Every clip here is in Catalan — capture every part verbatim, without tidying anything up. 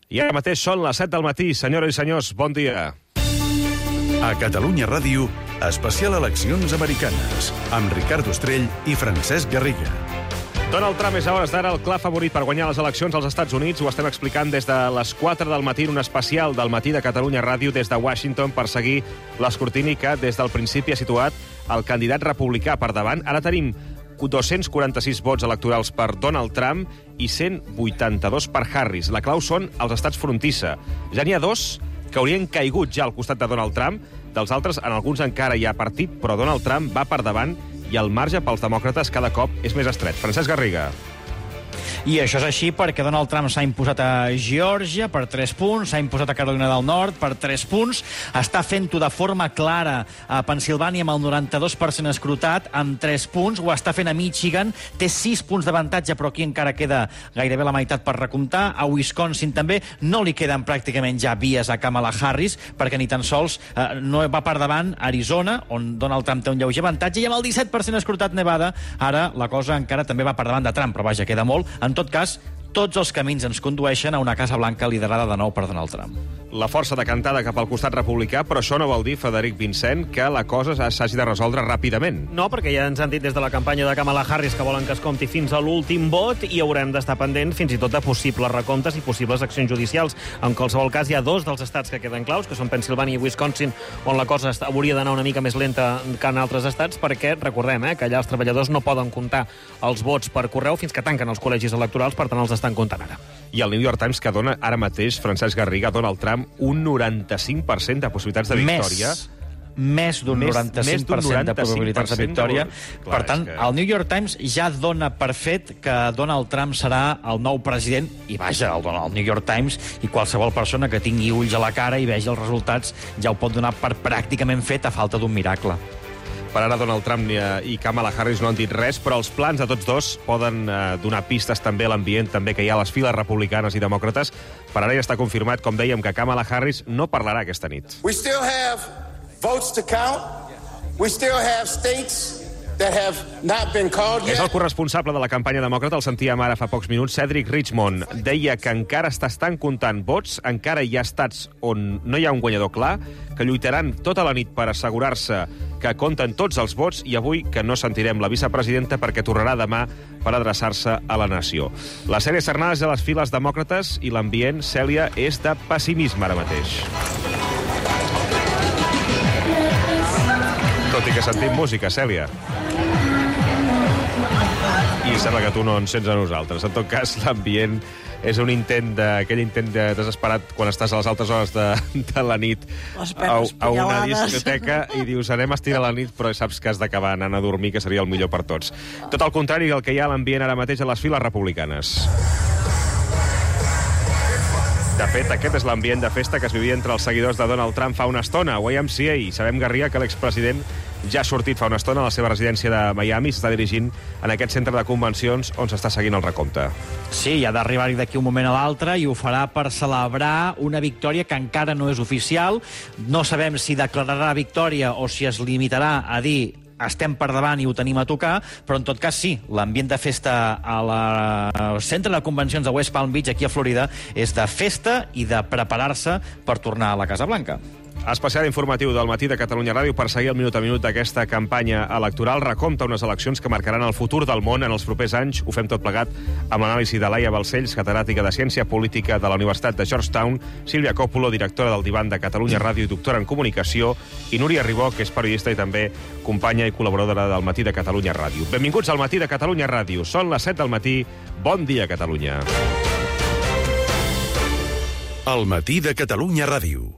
I ara mateix són les set del matí. Senyores i senyors, bon dia. A Catalunya Ràdio, especial eleccions americanes, amb Ricardo Estrell i Francesc Garriga. Donald Trump és a hores d'ara el clar favorit per guanyar les eleccions als Estats Units. Ho estem explicant des de les quatre del matí en un especial del matí de Catalunya Ràdio des de Washington per seguir l'escrutini que des del principi ha situat el candidat republicà per davant. Ara tenim dos-cents quaranta-sis vots electorals per Donald Trump i cent vuitanta-dos per Harris. La clau són els estats frontissa. Ja n'hi ha dos que haurien caigut ja al costat de Donald Trump. Dels altres, en alguns encara hi ha partit, però Donald Trump va per davant i el marge pels demòcrates cada cop és més estret. Francesc Garriga. I això és així perquè Donald Trump s'ha imposat a Geòrgia per tres punts, s'ha imposat a Carolina del Nord per tres punts, està fent-ho de forma clara a Pennsilvània amb el noranta-dos per cent escrutat, amb tres punts, ho està fent a Michigan, té sis punts d'avantatge, però aquí encara queda gairebé la meitat per recomptar, a Wisconsin també, no li queden pràcticament ja vies a Kamala Harris, perquè ni tan sols eh, no va per davant Arizona, on Donald Trump té un lleuger avantatge, i amb el disset per cent escrutat Nevada, ara la cosa encara també va per davant de Trump, però vaja, queda molt. En tot cas, tots els camins ens condueixen a una Casa Blanca liderada de nou per Donald Trump. La força decantada cap al costat republicà, però això no vol dir, Frederic Vincent, que la cosa s'hagi de resoldre ràpidament. No, perquè ja ens han dit des de la campanya de Kamala Harris que volen que es compti fins a l'últim vot i haurem d'estar pendents fins i tot de possibles recomptes i possibles accions judicials. En qualsevol cas, hi ha dos dels estats que queden claus, que són Pennsilvània i Wisconsin, on la cosa hauria d'anar una mica més lenta que en altres estats, perquè recordem eh, que allà els treballadors no poden comptar els vots per correu fins que tanquen els col·legis electorals, per tant els estan comptant ara. I el New York Times que dona ara mateix, Francesc Garriga, Donald Trump un noranta-cinc per cent de possibilitats de victòria. Més. Més d'un noranta-cinc per cent de probabilitats de victòria. Clar, per tant, que... el New York Times ja dona per fet que Donald Trump serà el nou president, i vaja, el, el New York Times i qualsevol persona que tingui ulls a la cara i vegi els resultats ja ho pot donar per pràcticament fet a falta d'un miracle. Per ara Donald Trump i Kamala Harris no han dit res, però els plans de tots dos poden eh, donar pistes també a l'ambient també que hi ha a les files republicanes i demòcrates. Per ara ja està confirmat, com dèiem, que Kamala Harris no parlarà aquesta nit. We still have votes to count. We still have states that have not been called yet. És el corresponsable de la campanya demòcrata, el sentíem ara fa pocs minuts, Cedric Richmond. Deia que encara estan comptant vots, encara hi ha estats on no hi ha un guanyador clar, que lluitaran tota la nit per assegurar-se que compten tots els vots i avui que no sentirem la vicepresidenta perquè tornarà demà per adreçar-se a la nació. La sèrie Cernades a les files demòcrates i l'ambient, Cèlia, és de pessimisme ara mateix. Tot i que sentim música, Cèlia. I sembla que tu no ens sents a nosaltres. En tot cas, l'ambient és un intent de, aquell intent de desesperat quan estàs a les altres hores de, de la nit a, a una discoteca i dius anem a estirar la nit, però saps que has d'acabar anant a dormir, que seria el millor per tots. Tot el contrari del que hi ha a l'ambient ara mateix a les files republicanes. De fet, aquest és l'ambient de festa que es vivia entre els seguidors de Donald Trump fa una estona. A Y M C A, sabem, Garriga, que l'expresident ja ha sortit fa una estona a la seva residència de Miami, s'està dirigint en aquest centre de convencions on s'està seguint el recompte. Sí, ha d'arribar-hi d'aquí un moment a l'altre i ho farà per celebrar una victòria que encara no és oficial. No sabem si declararà victòria o si es limitarà a dir estem per davant i ho tenim a tocar, però en tot cas sí, l'ambient de festa a la... al centre de convencions de West Palm Beach, aquí a Florida, és de festa i de preparar-se per tornar a la Casa Blanca. Especial informatiu del matí de Catalunya Ràdio per seguir el minut a minut d'aquesta campanya electoral. Recompta unes eleccions que marcaran el futur del món en els propers anys. Ho fem tot plegat amb l'anàlisi de Laia Balcells, catedràtica de Ciència Política de la Universitat de Georgetown, Sílvia Coppola, directora del Divan de Catalunya Ràdio i doctora en Comunicació, i Núria Ribó, que és periodista i també companya i col·laboradora del matí de Catalunya Ràdio. Benvinguts al matí de Catalunya Ràdio. Són les set del matí. Bon dia, Catalunya. El matí de Catalunya Ràdio.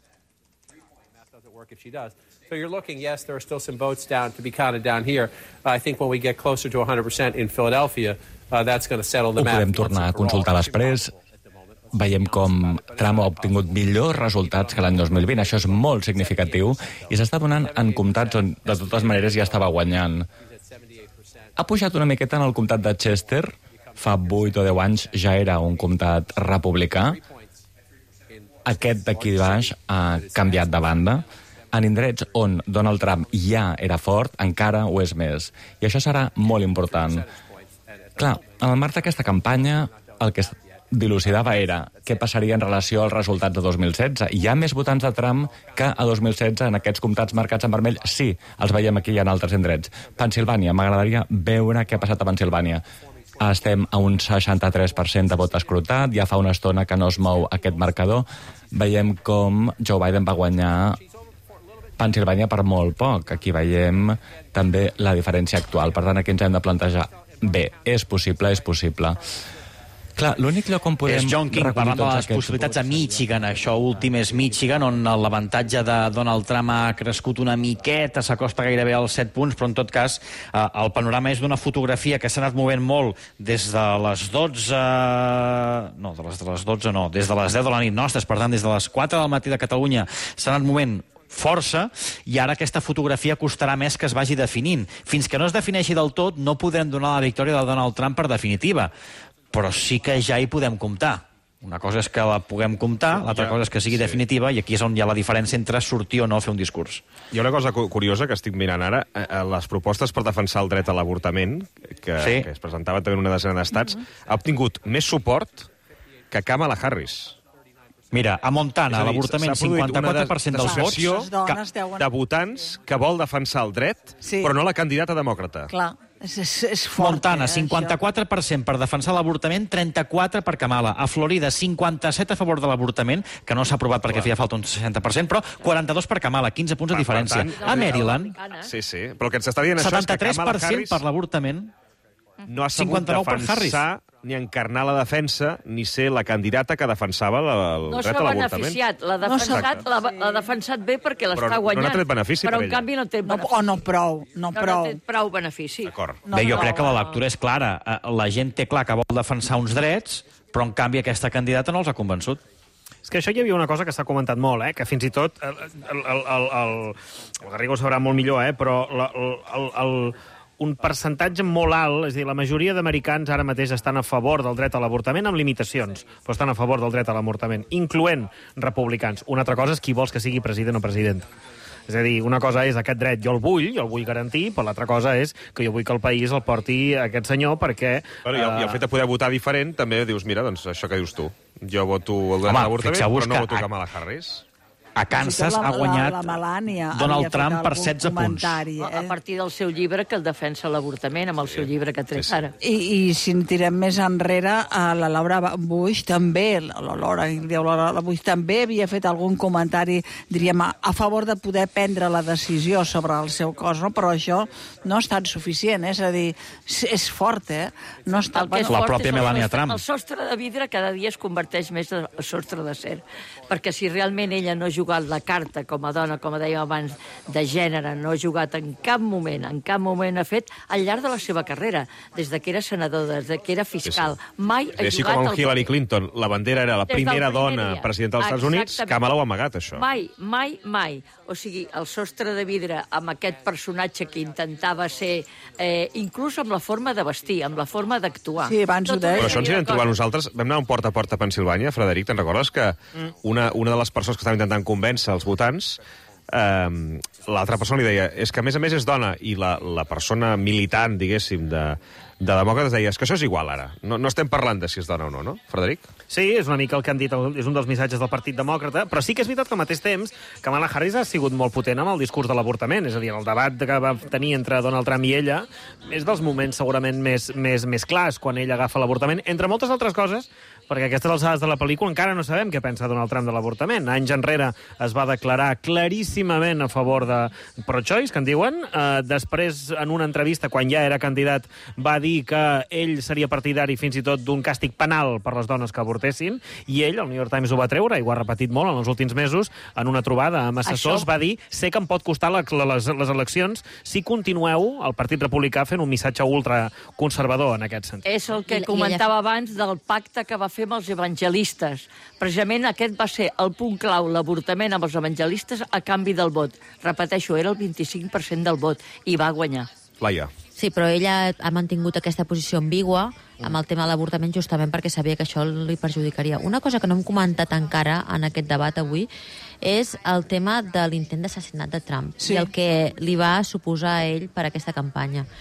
If she does. So you're looking, yes, there are still some votes down to be counted down here. Uh, I think when we get closer to one hundred percent in Philadelphia, uh, that's going to settle the matter. Ho podem tornar a consultar després. Veiem com Trump ha obtingut millors resultats que l'any dos mil vint. Això és molt significatiu i s'està donant en comtats on, de totes maneres, ja estava guanyant. Ha pujat una miqueta en el comtat de Chester. Fa vuit o deu anys ja era un comtat republicà. Aquest d'aquí baix ha canviat de banda. En indrets on Donald Trump ja era fort, encara ho és més. I això serà molt important. Clar, en el marc d'aquesta campanya, el que dilucidava era què passaria en relació als resultats de dos mil setze. Hi ha més votants de Trump que a dos mil setze en aquests comtats marcats en vermell? Sí, els veiem aquí i en altres indrets. Pensilvània, m'agradaria veure què ha passat a Pensilvània. Estem a un seixanta-tres per cent de vot escrutat, ja fa una estona que no es mou aquest marcador. Veiem com Joe Biden va guanyar Pensilvània per molt poc. Aquí veiem també la diferència actual. Per tant, aquí ens hem de plantejar. Bé, és possible, és possible. Clar, l'únic lloc on podem... És John King parlant de les aquests... possibilitats a Michigan. Això últim és Michigan, on l'avantatge de Donald Trump ha crescut una miqueta, s'acosta gairebé als set punts, però en tot cas eh, el panorama és d'una fotografia que s'ha anat movent molt des de les dotze... No, de les, de les dotze no, des de les deu de la nit nostres, per tant, des de les quatre del matí de Catalunya s'ha anat movent força, i ara aquesta fotografia costarà més que es vagi definint. Fins que no es defineixi del tot, no podrem donar la victòria de Donald Trump per definitiva. Però sí que ja hi podem comptar. Una cosa és que la puguem comptar, l'altra ja, cosa és que sigui sí. definitiva, i aquí és on hi ha la diferència entre sortir o no a fer un discurs. Hi ha una cosa curiosa que estic mirant ara. Les propostes per defensar el dret a l'avortament, que, sí. que es presentaven també en una desena d'estats, mm-hmm. ha obtingut més suport que Kamala Harris. Mira, a Montana, l'avortament, cinquanta-quatre per cent dels vots... Que, de votants que vol defensar el dret, sí. però no la candidata demòcrata. Clar. És, és, és fort, Montana, eh, cinquanta-quatre per cent per defensar l'avortament, trenta-quatre per Kamala. A Florida, cinquanta-set a favor de l'avortament, que no s'ha aprovat perquè feia falta un seixanta per cent, però quaranta-dos per Kamala, quinze punts de diferència. A Maryland, sí, sí, però el que ens està dient això és que setanta-tres per cent per l'avortament, no ha sabut defensar ni encarnar la defensa, ni ser la candidata que defensava la, el no dret a l'avortament. No s'ha beneficiat. L'ha defensat, no l'ha defensat bé perquè l'està guanyant. Però no ha tret benefici però per en canvi no té benefici. No, o no prou, no, no prou. No té prou benefici. D'acord. No, bé, jo crec que la lectura és clara. La gent té clar que vol defensar uns drets, però en canvi aquesta candidata no els ha convençut. És que això hi havia una cosa que s'ha comentat molt, eh? Que fins i tot el, el, el, el, el, el Garrigo ho sabrà molt millor, eh? Però la, el, el, el, un percentatge molt alt, és a dir, la majoria d'americans ara mateix estan a favor del dret a l'avortament amb limitacions, però estan a favor del dret a l'avortament, incloent republicans. Una altra cosa és qui vols que sigui president o president. És a dir, una cosa és aquest dret jo el vull, jo el vull garantir, però l'altra cosa és que jo vull que el país el porti aquest senyor perquè... Bueno, i, el, uh... I el fet de poder votar diferent també dius, mira, doncs això que dius tu. Jo voto el dret a l'avortament, però no voto Kamala Harris. A Kansas ha guanyat la, la Melania Donald Trump per setze punts. Eh? A partir del seu llibre, que el defensa l'avortament, amb el seu llibre que ha tret ara. I, I si en tirem més enrere, a la Laura Bush també, la Laura, la Bush també havia fet algun comentari, diríem, a, a favor de poder prendre la decisió sobre el seu cos, no? Però això no ha estat suficient, eh? És a dir, és, és fort, eh? No està... El que és la fort pròpia és el Melania sostre, Trump. El sostre de vidre cada dia es converteix més en sostre d'acer, perquè si realment ella no juga la carta com a dona, com dèiem abans, de gènere, no ha jugat en cap moment, en cap moment ha fet al llarg de la seva carrera, des de que era senador, des de que era fiscal, sí, sí. mai ha així jugat... Així com amb Hillary Clinton, la bandera era la primera dona dia. presidenta dels Estats Units, Kamala ho ha amagat, això. Mai, mai, mai. O sigui, el sostre de vidre amb aquest personatge que intentava ser, eh, inclús amb la forma de vestir, amb la forma d'actuar. Sí, abans ho deia. Però això ens hi vam trobar nosaltres. Vam anar un porta a porta a Pensilvània, Frederic, te'n recordes que una, una de les persones que estava intentant convèncer els votants, eh, l'altra persona li deia, és que a més a més és dona, i la, la persona militant, diguéssim, de, de demòcrates deia, és que això és igual ara, no, no estem parlant de si és dona o no, no, Frederic? Sí, és una mica el que han dit, és un dels missatges del Partit Demòcrata, però sí que és veritat que al mateix temps Kamala Harris ha sigut molt potent amb el discurs de l'avortament, és a dir, el debat que va tenir entre Donald Trump i ella és dels moments segurament més, més, més clars quan ella agafa l'avortament, entre moltes altres coses, perquè a aquestes alçades de la pel·lícula encara no sabem què pensa Donald Trump de l'avortament. Anys enrere es va declarar claríssimament a favor de pro-choice, que en diuen. Uh, després, en una entrevista, quan ja era candidat, va dir que ell seria partidari fins i tot d'un càstig penal per les dones que avortessin, i ell, el New York Times ho va treure, i ho ha repetit molt en els últims mesos, en una trobada amb assessors, Això... va dir, sé que em pot costar la, les, les eleccions si continueu, el Partit Republicà, fent un missatge ultraconservador en aquest sentit. És el que I, comentava i ella... abans del pacte que va fer amb els evangelistes. Precisament aquest va ser el punt clau, l'avortament amb els evangelistes a canvi del vot. Repeteixo, era el vint-i-cinc per cent del vot i va guanyar. Laia. Sí, però ella ha mantingut aquesta posició ambigua amb el tema de l'avortament justament perquè sabia que això li perjudicaria. Una cosa que no hem comentat encara en aquest debat avui és el tema de l'intent d'assassinat de Trump, sí, i el que li va suposar a ell per aquesta campanya.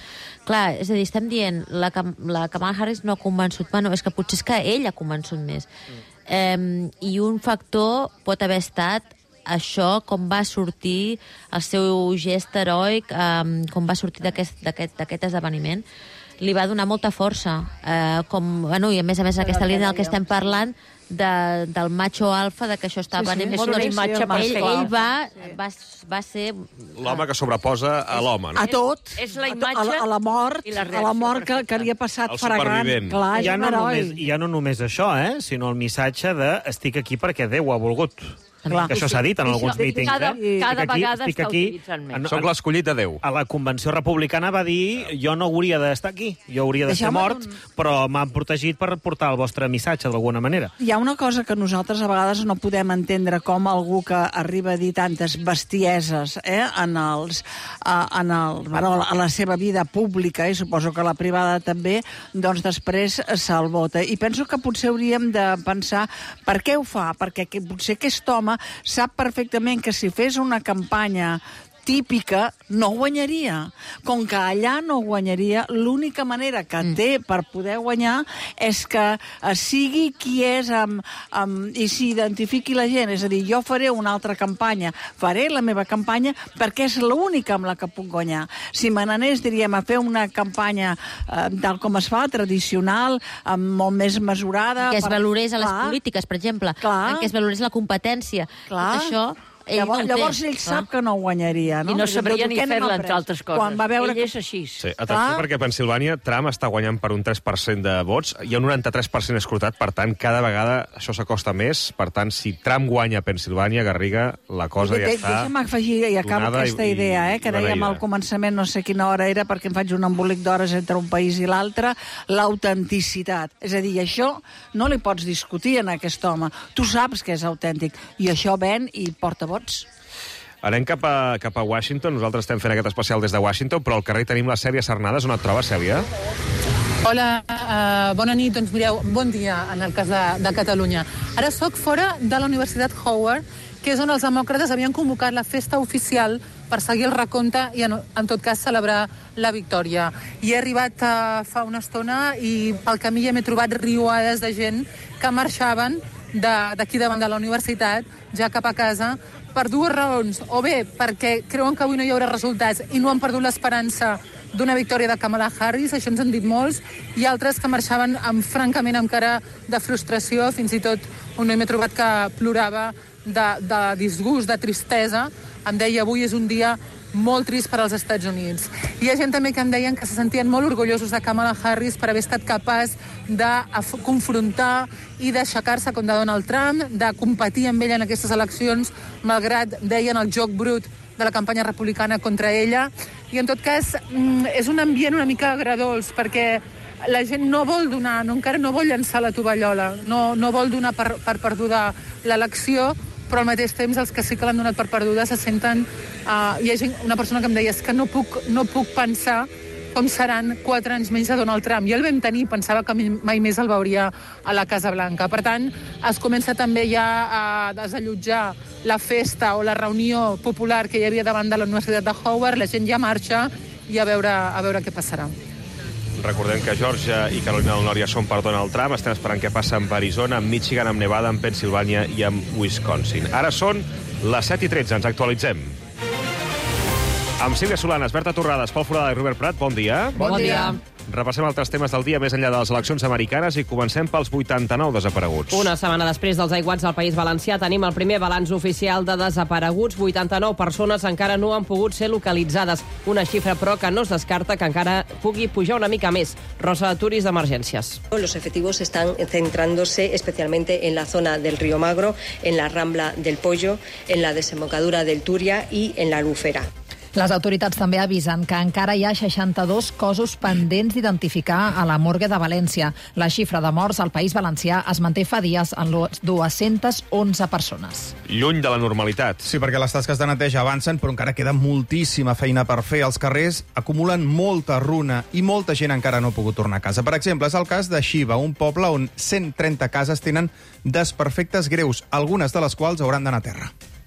clar, és a dir, estem dient la, la Kamala Harris no ha convençut, bueno, és que potser és que ell ha convençut més. Mm. Eh, I un factor pot haver estat això, com va sortir el seu gest heroic, eh, com va sortir d'aquest esdeveniment, li va donar molta força. Eh, com, bueno, I a més a més aquesta línia del que estem parlant, de, del macho alfa, de que això està sí, venint sí, molt, és una imatge ell, ell va, sí. va, va ser... L'home que sobreposa a l'home, no? A tot. És la a, imatge la, a la mort, i la a reacció la mort que, que li ha passat El fragant. supervivent. Clar, és Ja un no, heroi. només, ja no només això, eh? sinó el missatge de estic aquí perquè Déu ha volgut. Clar. Que això s'ha dit en alguns Això, mítings. cada- eh? cada Estic aquí, vegada estic està aquí. utilitzant més. En- Soc l'escollit de Déu. A la convenció republicana va dir jo no hauria d'estar aquí, jo hauria d'estar Deixeu-me mort, un- però m'han protegit per portar el vostre missatge d'alguna manera. Hi ha una cosa que nosaltres a vegades no podem entendre, com algú que arriba a dir tantes bestieses eh, en, els, a, en el, bueno, a la seva vida pública, i suposo que la privada també, doncs després se'l vota. I penso que potser hauríem de pensar per què ho fa, perquè que, potser aquest home sap perfectament que si fes una campanya típica, no guanyaria. Com que allà no guanyaria, l'única manera que té per poder guanyar és que sigui qui és amb, amb, i s'identifiqui la gent. És a dir, jo faré una altra campanya, faré la meva campanya perquè és l'única amb la que puc guanyar. Si me n'anés, diríem, a fer una campanya eh, tal com es fa, tradicional, amb molt més mesurada... En què es per- valorés a les Clar. polítiques, per exemple. Clar. En què es valorés la competència. Clar. Tot això... Ell Llavors, no ho té. llavors ell sap que no guanyaria, no? I no Perquè sabria diu, ni què anem fer-la, a entre pres? altres coses. Quan va veure Ell que... és així. Sí, atenció, Clar. perquè a Pensilvània Trump està guanyant per un tres per cent de vots, hi ha un noranta-tres per cent escrutat, per tant, cada vegada això s'acosta més, per tant, si Trump guanya a Pensilvània, Garriga, la cosa ja De- està... Deixa'm afegir, i acabo donada aquesta i- idea, eh, que i dèiem beneïda. al començament, no sé quina hora era, perquè em faig un embolic d'hores entre un país i l'altre, l'autenticitat. És a dir, això no li pots discutir en aquest home. Tu saps que és autèntic, i això ven i porta vots. Anem cap a, cap a Washington. Nosaltres estem fent aquest especial des de Washington, però al carrer tenim la Cèlia Sarnades. On et trobes, Cèlia? Hola, uh, bona nit. Doncs mireu, bon dia en el cas de, de Catalunya. Ara sóc fora de la Universitat Howard, que és on els demòcrates havien convocat la festa oficial per seguir el recompte i, en, en tot cas, celebrar la victòria. I he arribat uh, fa una estona i pel camí ja m'he trobat riuades de gent que marxaven d'aquí de, davant de la universitat, ja cap a casa, per dues raons. O bé, perquè creuen que avui no hi haurà resultats i no han perdut l'esperança d'una victòria de Kamala Harris, això ens han dit molts, i altres que marxaven amb, francament, amb cara de frustració, fins i tot un noi m'he trobat que plorava de, de disgust, de tristesa. Em deia, avui és un dia molt trist per als Estats Units. Hi ha gent també que em deien que se sentien molt orgullosos de Kamala Harris per haver estat capaç de confrontar i d'aixecar-se contra Donald Trump, de competir amb ella en aquestes eleccions, malgrat, deien, el joc brut de la campanya republicana contra ella. I, en tot cas, és un ambient una mica agradolç, perquè la gent no vol donar, no, encara no vol llançar la tovallola, no, no vol donar per, per perduda l'elecció, però al mateix temps els que sí que l'han donat per perduda se senten... Uh, hi ha gent, una persona que em deia, és que no puc, no puc pensar com seran quatre anys menys de Donald Trump. I el vam tenir, pensava que mai més el veuria a la Casa Blanca. Per tant, es comença també ja a desallotjar la festa o la reunió popular que hi havia davant de la Universitat de Howard. La gent ja marxa i a veure, a veure què passarà. Recordem que Georgia i Carolina del Nord ja són per Donald Trump. Estem esperant què passa amb Arizona, amb Michigan, amb Nevada, amb Pensilvània i amb Wisconsin. Ara són les set i tretze, ens actualitzem. Amb Sílvia Solanes, Berta Torrades, Pol Forada i Robert Prat, bon dia. Bon, bon dia. Repassem altres temes del dia més enllà de les eleccions americanes i comencem pels vuitanta-nou desapareguts. Una setmana després dels aiguats al País Valencià tenim el primer balanç oficial de desapareguts. vuitanta-nou persones encara no han pogut ser localitzades. Una xifra, però, que no es descarta que encara pugui pujar una mica més. Rosa Turis, d'Emergències. Los efectivos están centrándose especialmente en la zona del Río Magro, en la Rambla del Pollo, en la desembocadura del Túria y en la Albufera. Les autoritats també avisen que encara hi ha seixanta-dos cossos pendents d'identificar a la morgue de València. La xifra de morts al País Valencià es manté fa dies en dues-centes onze persones. Lluny de la normalitat. Sí, perquè les tasques de neteja avancen, però encara queda moltíssima feina per fer. Els carrers acumulen molta runa i molta gent encara no ha pogut tornar a casa. Per exemple, és el cas de Xiva, un poble on cent trenta cases tenen desperfectes greus, algunes de les quals hauran d'anar a terra.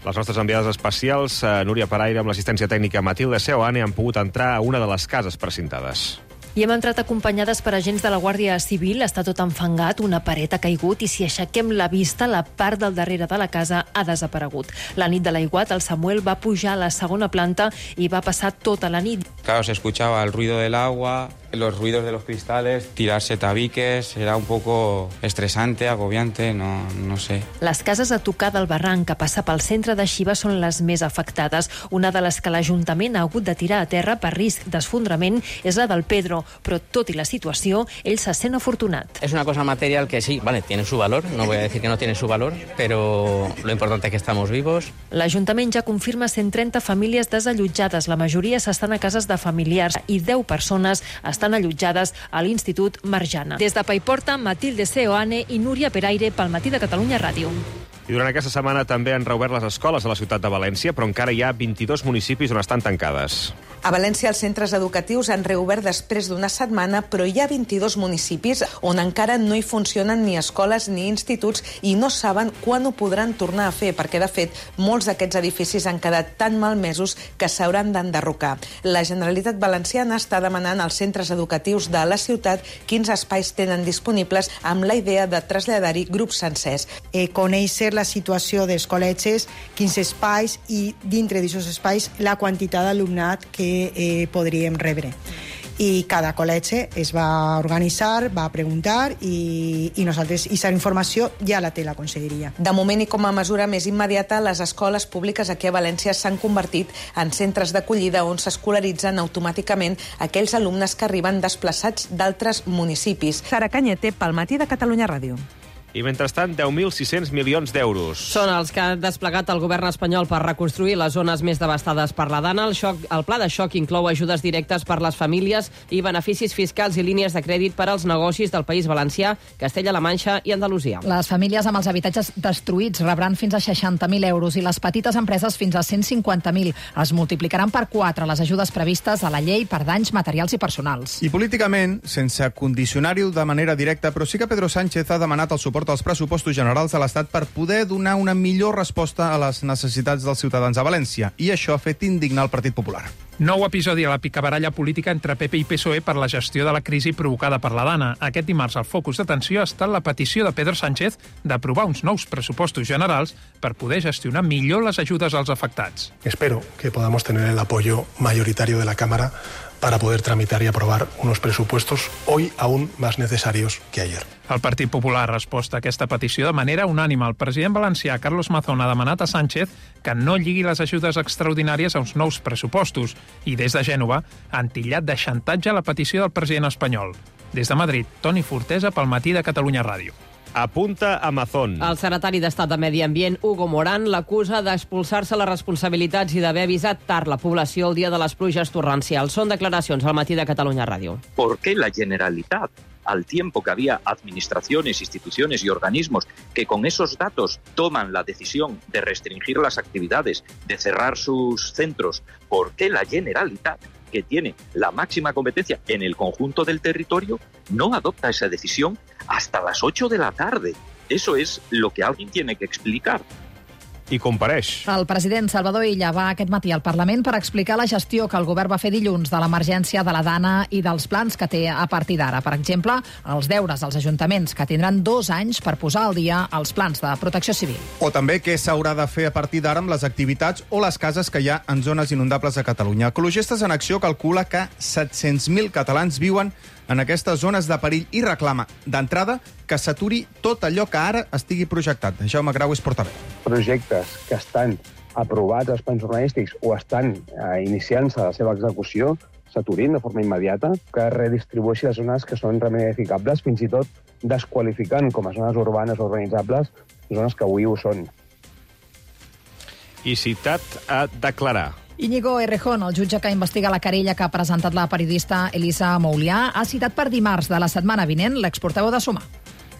Les nostres enviades especials, Núria Peraire, amb l'assistència tècnica Matilde Seoane, han pogut entrar a una de les cases precintades. I hem entrat acompanyades per agents de la Guàrdia Civil. Està tot enfangat, una paret ha caigut i si aixequem la vista, la part del darrere de la casa ha desaparegut. La nit de l'aiguat, el Samuel va pujar a la segona planta i va passar tota la nit. Claro, se escuchaba el ruido del agua, los ruidos de los cristales, tirarse tabiques, era un poco estresante, agobiante, no, no sé. Les cases a tocar del barranc que passa pel centre de Xiva són les més afectades. Una de les que l'Ajuntament ha hagut de tirar a terra per risc d'esfondrament és la del Pedro, però tot i la situació, ell se sent afortunat. Es una cosa material que sí, vale, tiene su valor, no voy a decir que no tiene su valor, pero lo importante es que estamos vivos. L'Ajuntament ja confirma cent trenta famílies desallotjades, la majoria s'estan a cases de familiars i deu persones estan allotjades a l'Institut Marjana. Des de Paiporta, Matilde Seoane i Núria Peraire pel Matí de Catalunya Ràdio. I durant aquesta setmana també han reobert les escoles a la ciutat de València, però encara hi ha vint-i-dos municipis on estan tancades. A València els centres educatius han reobert després d'una setmana, però hi ha vint-i-dos municipis on encara no hi funcionen ni escoles ni instituts i no saben quan ho podran tornar a fer, perquè de fet molts d'aquests edificis han quedat tan malmesos que s'hauran d'enderrocar. La Generalitat Valenciana està demanant als centres educatius de la ciutat quins espais tenen disponibles amb la idea de traslladar-hi grups sencers. Eh, conèixer la situació dels col·legis, quins espais i dintre d'aquests espais la quantitat d'alumnat que eh, podríem rebre. I cada col·legi es va organitzar, va preguntar i, i nosaltres aquesta informació ja la té la conselleria. De moment i com a mesura més immediata, les escoles públiques aquí a València s'han convertit en centres d'acollida on s'escolaritzen automàticament aquells alumnes que arriben desplaçats d'altres municipis. Sara Cañete, pel Matí de Catalunya Ràdio. I mentrestant, deu mil sis-cents milions d'euros. Són els que ha desplegat el govern espanyol per reconstruir les zones més devastades per la Dana. El, xoc, el pla de xoc inclou ajudes directes per les famílies i beneficis fiscals i línies de crèdit per als negocis del País Valencià, Castella-La Manxa i Andalusia. Les famílies amb els habitatges destruïts rebran fins a seixanta mil euros i les petites empreses fins a cent cinquanta mil. Es multiplicaran per quatre les ajudes previstes a la llei per danys materials i personals. I políticament, sense condicionar-ho de manera directa, però sí que Pedro Sánchez ha demanat el suport als pressupostos generals de l'Estat per poder donar una millor resposta a les necessitats dels ciutadans a València. I això ha fet indignar el Partit Popular. Nou episodi a la picabaralla política entre P P i P S O E per la gestió de la crisi provocada per la Dana. Aquest dimarts el focus d'atenció ha estat la petició de Pedro Sánchez d'aprovar uns nous pressupostos generals per poder gestionar millor les ajudes als afectats. Espero que podamos tener el apoyo mayoritario de la Cámara para poder tramitar y aprobar unos presupuestos hoy aún más necesarios que ayer. El Partit Popular ha respost a aquesta petició de manera unànime. El president valencià, Carlos Mazón, ha demanat a Sánchez que no lligui les ajudes extraordinàries a uns nous pressupostos i des de Gènova han tillat de xantatge la petició del president espanyol. Des de Madrid, Toni Fortesa pel Matí de Catalunya Ràdio. Apunta Amazon. El secretari d'Estat de Medi Ambient, Hugo Morán, l'acusa d'expulsar-se les responsabilitats i d'haver avisat tard la població el dia de les pluges torrencials. Són declaracions al Matí de Catalunya Ràdio. ¿Por qué la Generalitat, al tiempo que había administraciones, instituciones y organismos que con esos datos toman la decisión de restringir las actividades, de cerrar sus centros, por qué la Generalitat, que tiene la máxima competencia en el conjunto del territorio, no adopta esa decisión hasta las ocho de la tarde? Eso es lo que alguien tiene que explicar. I compareix. El president Salvador Illa va aquest matí al Parlament per explicar la gestió que el govern va fer dilluns de l'emergència de la Dana i dels plans que té a partir d'ara. Per exemple, els deures als ajuntaments, que tindran dos anys per posar al dia els plans de protecció civil. O també què s'haurà de fer a partir d'ara amb les activitats o les cases que hi ha en zones inundables a Catalunya. Ecologistes en Acció calcula que set-cents mil catalans viuen en aquestes zones de perill i reclama, d'entrada, que s'aturi tot allò que ara estigui projectat. Jaume Grau és portaveu. Projectes que estan aprovats als plans urbanístics o estan eh, iniciant-se la seva execució s'aturin de forma immediata, que redistribueixi les zones que són realment edificables, fins i tot desqualificant com a zones urbanes o urbanitzables zones que avui ho són. I citat a declarar. Íñigo Errejón, el jutge que investiga la querella que ha presentat la periodista Elisa Moulià, ha citat per dimarts de la setmana vinent l'exportaveu de Sumar.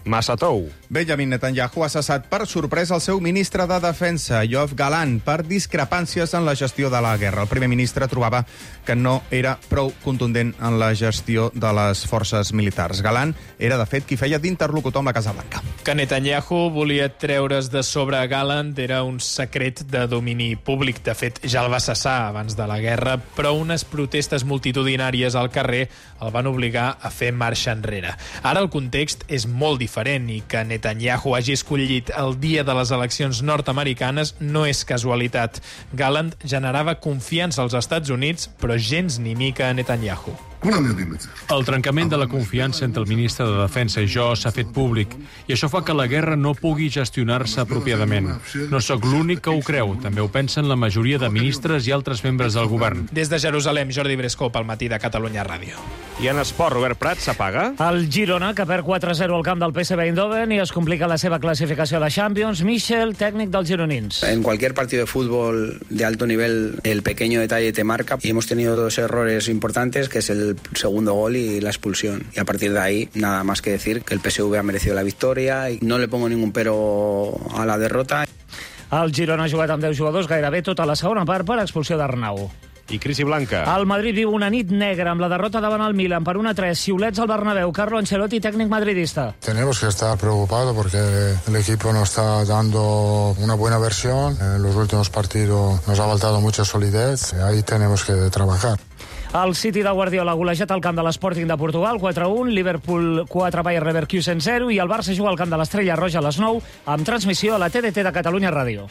massa tou. Benjamin Netanyahu ha cessat per sorpresa el seu ministre de Defensa, Yoav Gallant, per discrepàncies en la gestió de la guerra. El primer ministre trobava que no era prou contundent en la gestió de les forces militars. Gallant era, de fet, qui feia d'interlocutor amb la Casa Blanca. Que Netanyahu volia treure's de sobre Gallant era un secret de domini públic. De fet, ja el va cessar abans de la guerra, però unes protestes multitudinàries al carrer el van obligar a fer marxa enrere. Ara el context és molt diferent i que Netanyahu hagi escollit el dia de les eleccions nord-americanes no és casualitat. Gallant generava confiança als Estats Units, però gens ni mica a Netanyahu. El trencament de la confiança entre el ministre de Defensa i jo s'ha fet públic i això fa que la guerra no pugui gestionar-se apropiadament. No sóc l'únic que ho creu, també ho pensen la majoria de ministres i altres membres del govern. Des de Jerusalem, Jordi Brescó, pel matí de Catalunya Ràdio. I en esport, Robert Prat, s'apaga? El Girona, que perd quatre a zero al camp del P S V Eindhoven i es complica la seva classificació a la Champions. Michel, tècnic dels gironins. En cualquier partido de fútbol de alto nivel, el pequeño detalle te marca y hemos tenido dos errores importantes, que es el segundo gol y la expulsión. Y a partir de ahí, nada más que decir que el P S V ha merecido la victoria y no le pongo ningún pero a la derrota. El Girona ha jugat amb deu jugadors gairebé tota la segona part per expulsió d'Arnau. I crisi blanca. El Madrid viu una nit negra amb la derrota davant el Milan per un a tres. Xiulets al Bernabéu. Carlo Ancelotti, tècnic madridista. Tenemos que estar preocupados porque el equipo no está dando una buena versión. En los últimos partidos nos ha faltado mucha solidez. Ahí tenemos que trabajar. El City de Guardiola ha golejat al camp de l'Sporting de Portugal quatre a un, Liverpool quatre, Bayer Leverkusen zero i el Barça juga al camp de l'Estrella Roja a les nou amb transmissió a la T D T de Catalunya Ràdio.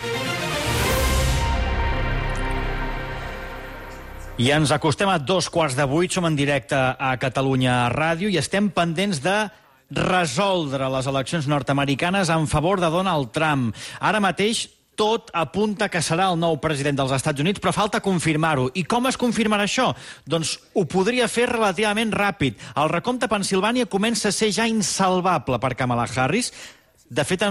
I ens acostem a dos quarts de vuit, som en directe a Catalunya Ràdio i estem pendents de resoldre les eleccions nord-americanes en favor de Donald Trump. Ara mateix tot apunta que serà el nou president dels Estats Units, però falta confirmar-ho. I com es confirmarà això? Doncs ho podria fer relativament ràpid. El recompte a Pennsilvània comença a ser ja insalvable per Kamala Harris. De fet,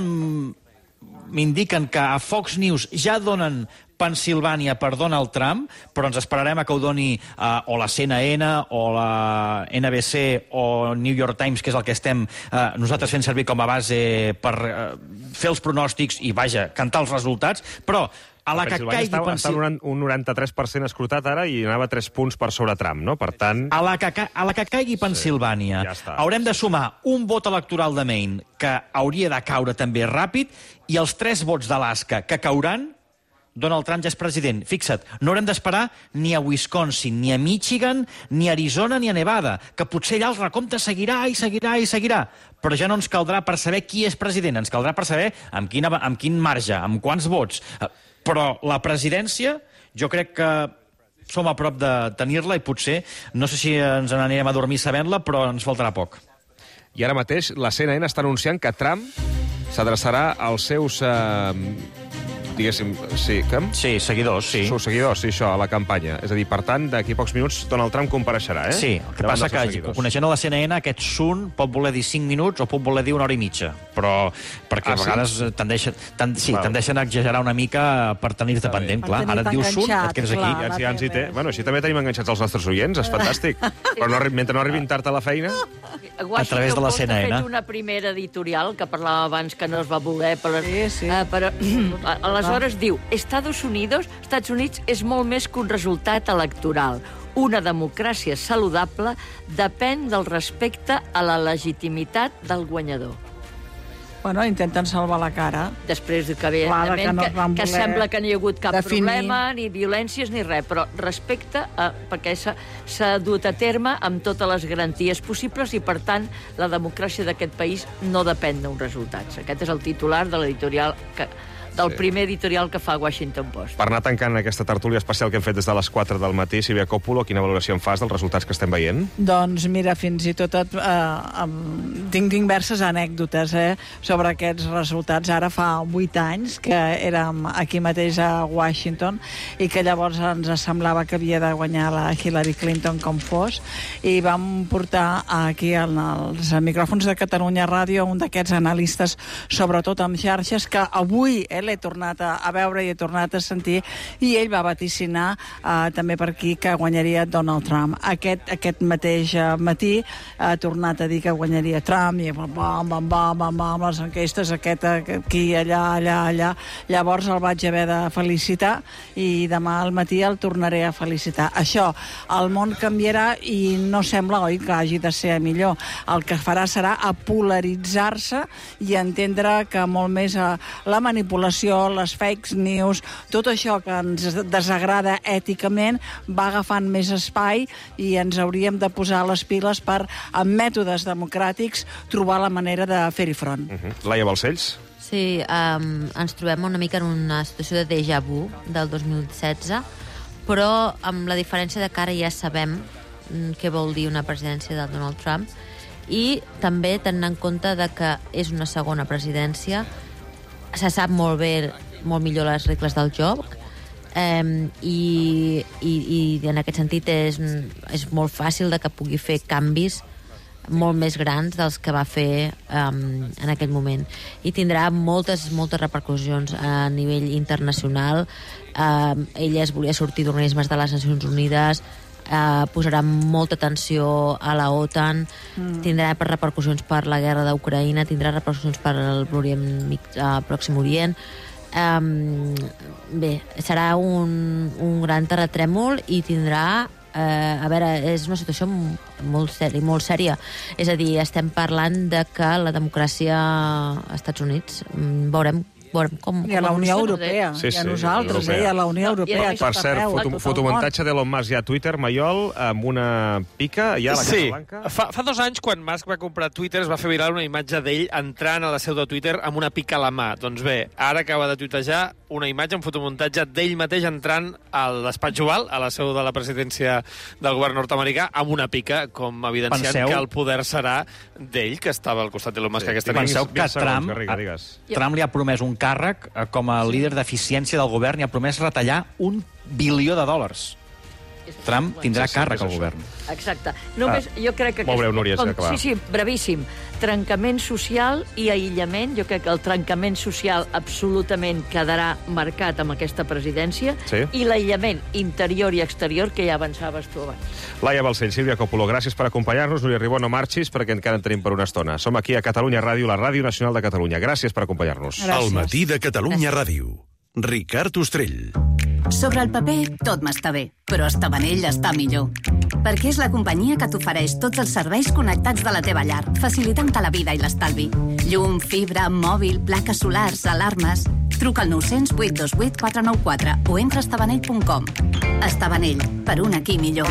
m'indiquen que a Fox News ja donen Pennsilvània per Donald Trump, però ens esperarem a que ho doni uh, o la C N N o la N B C o New York Times, que és el que estem uh, nosaltres fent servir com a base per uh, fer els pronòstics i, vaja, cantar els resultats, però a la que caigui... Està, està un noranta-tres per cent escrutat ara i anava tres punts per sobre Trump, no? Per tant... A la que, a la que caigui Pennsilvània, sí, ja haurem de sumar un vot electoral de Maine, que hauria de caure també ràpid, i els tres vots d'Alaska que cauran, Donald Trump ja és president. Fixa't, no haurem d'esperar ni a Wisconsin, ni a Michigan, ni a Arizona, ni a Nevada, que potser allà el recompte seguirà i seguirà i seguirà. Però ja no ens caldrà per saber qui és president, ens caldrà per saber amb, quina, amb quin marge, amb quants vots. Però la presidència, jo crec que som a prop de tenir-la i potser, no sé si ens n'anirem a dormir sabent-la, però ens faltarà poc. I ara mateix la C N N està anunciant que Trump s'adreçarà als seus... Eh... diguéssim, sí, que? Sí, seguidors, sí. Seus seguidors, sí, això, a la campanya. És a dir, per tant, d'aquí a pocs minuts Donald Trump compareixerà, eh? Sí, el que passa que, coneixent a la C N N, aquest sun pot voler dir cinc minuts o pot voler dir una hora i mitja, però perquè ah, a vegades sí? tendeixen, tend, sí, tendeixen a exagerar una mica per tenir-te pendent, clar. Ara et diu sun, et quedes aquí. Ja, ja ens hi té. Bueno, així també tenim enganxats els nostres oients, és fantàstic. Però no, mentre no arribin tard a la feina... A través de la C N N. Ha fet una primera editorial, que parlàvem abans que no es va voler, però... Sí, sí. Uh, però aleshores diu, Estados Unidos, Estats Units és molt més que un resultat electoral. Una democràcia saludable depèn del respecte a la legitimitat del guanyador. Bueno, intenten salvar la cara. Després que, bé, Clar, que, no que, que sembla que no hi ha hagut cap definir. problema, ni violències, ni res, però respecte a, perquè s'ha dut a terme amb totes les garanties possibles i, per tant, la democràcia d'aquest país no depèn d'uns resultats. Aquest és el titular de l'editorial que... del primer editorial que fa Washington Post. Per anar tancant aquesta tertúlia especial que hem fet des de les quatre del matí, Sílvia Coppola, quina valoració en fas dels resultats que estem veient? Doncs mira, fins i tot et, eh, tinc diverses anècdotes eh, sobre aquests resultats. Ara fa vuit anys que érem aquí mateix a Washington i que llavors ens semblava que havia de guanyar la Hillary Clinton com fos, i vam portar aquí en els micròfons de Catalunya Ràdio un d'aquests analistes, sobretot amb xarxes, que avui eh? L'he tornat a, a veure i he tornat a sentir, i ell va vaticinar eh, també per aquí que guanyaria Donald Trump. Aquest, aquest mateix eh, matí ha tornat a dir que guanyaria Trump, i bam, bam, bam, bam, bam, les enquestes, aquest aquí, allà, allà, allà. Llavors el vaig haver de felicitar, i demà al matí el tornaré a felicitar. Això, el món canviarà i no sembla, oi, que hagi de ser millor. El que farà serà a polaritzar-se i entendre que molt més eh, la manipulació, les fake news, tot això que ens desagrada èticament va agafant més espai, i ens hauríem de posar les piles per, amb mètodes democràtics, trobar la manera de fer-hi front. Uh-huh. Laia Balcells? Sí, um, ens trobem una mica en una situació de déjà vu del dos mil setze, però amb la diferència de que ara ja sabem mm, què vol dir una presidència de Donald Trump, i també tenint en compte de que és una segona presidència, se sap molt bé, molt millor les regles del joc, eh, i, i, i en aquest sentit és, és molt fàcil de que pugui fer canvis molt més grans dels que va fer um, en aquell moment, i tindrà moltes, moltes repercussions a nivell internacional. Um, ella es volia sortir d'organismes de les Nacions Unides, uh, posarà molta atenció a la OTAN, mm. tindrà repercussions per la guerra d'Ucraïna, tindrà repercussions per el uh, Pròxim Orient. Um, bé, serà un, un gran terratrèmol, i tindrà Eh, a veure, és una situació molt sèria, molt sèria. És a dir, estem parlant de que la democràcia als Estats Units, veurem, veurem com... I a la Unió Europea, sí, i a sí, nosaltres, eh, i a la Unió Europea. Per cert, foto, fotomuntatge d'Elon Musk ja a Twitter, Maiol, amb una pica, ja a la Casa sí. Blanca. Fa, fa dos anys, quan Musk va comprar Twitter, es va fer viral una imatge d'ell entrant a la seu de Twitter amb una pica a la mà. Doncs bé, ara acaba de tuitejar una imatge, un fotomuntatge d'ell mateix entrant al despatx Oval, a la seu de la presidència del govern nord-americà, amb una pica, com evidenciant Penseu... que el poder serà d'ell, que estava al costat d'Elon Musk sí. aquesta nit. Penseu que Trump, Garriga, Trump li ha promès un càrrec com a líder d'eficiència del govern, i ha promès retallar un bilió de dòlars. Trump tindrà sí, sí, càrrec al govern. Exacte. Només ah, jo crec que... Molt breu, Núria, com, acabar. Sí, sí, brevíssim. Trencament social i aïllament. Jo crec que el trencament social absolutament quedarà marcat amb aquesta presidència, sí. i l'aïllament interior i exterior, que ja avançaves tu abans. Laia Balcells, Sílvia Coppolo, gràcies per acompanyar-nos. Núria Ribó, no marxis, perquè encara en tenim per una estona. Som aquí a Catalunya Ràdio, la Ràdio Nacional de Catalunya. Gràcies per acompanyar-nos. Al matí de Catalunya Ràdio. Ricard Ostrell. Sobre el paper, tot m'està bé, però Estabanell està millor. Perquè és la companyia que t'ofereix tots els serveis connectats de la teva llar, facilitant-te la vida i l'estalvi. Llum, fibra, mòbil, plaques solars, alarmes... Truca al nou zero zero, vuit dos vuit, quatre nou quatre o entra a estabanell punt com. Estabanell, per un aquí millor.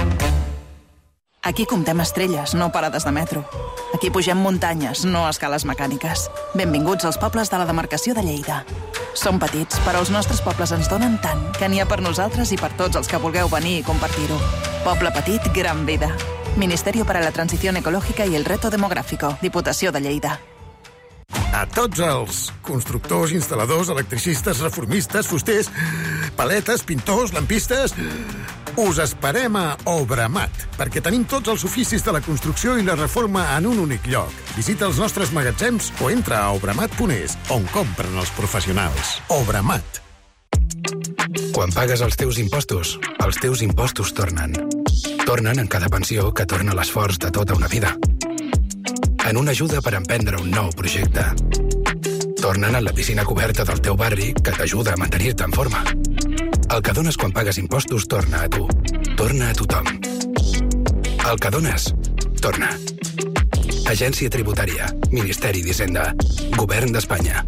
Aquí comptem estrelles, no parades de metro. Aquí pugem muntanyes, no escales mecàniques. Benvinguts als pobles de la demarcació de Lleida. Som petits, però els nostres pobles ens donen tant que n'hi ha per nosaltres i per tots els que vulgueu venir i compartir-ho. Poble petit, gran vida. Ministerio para la Transición Ecológica y el Reto Demográfico. Diputació de Lleida. A tots els constructors, instal·ladors, electricistes, reformistes, fusters, paletes, pintors, lampistes... Us esperem a Obramat, perquè tenim tots els oficis de la construcció i la reforma en un únic lloc. Visita els nostres magatzems o entra a obramat punt es, on compren els professionals. Obramat. Quan pagues els teus impostos, els teus impostos tornen. Tornen en cada pensió que torna l'esforç de tota una vida. En una ajuda per emprendre un nou projecte. Tornen en la piscina coberta del teu barri que t'ajuda a mantenir-te en forma. El que dones quan pagues impostos torna a tu. Torna a tothom. El que dones, torna. Agència Tributària, Ministeri d'Hisenda, Govern d'Espanya.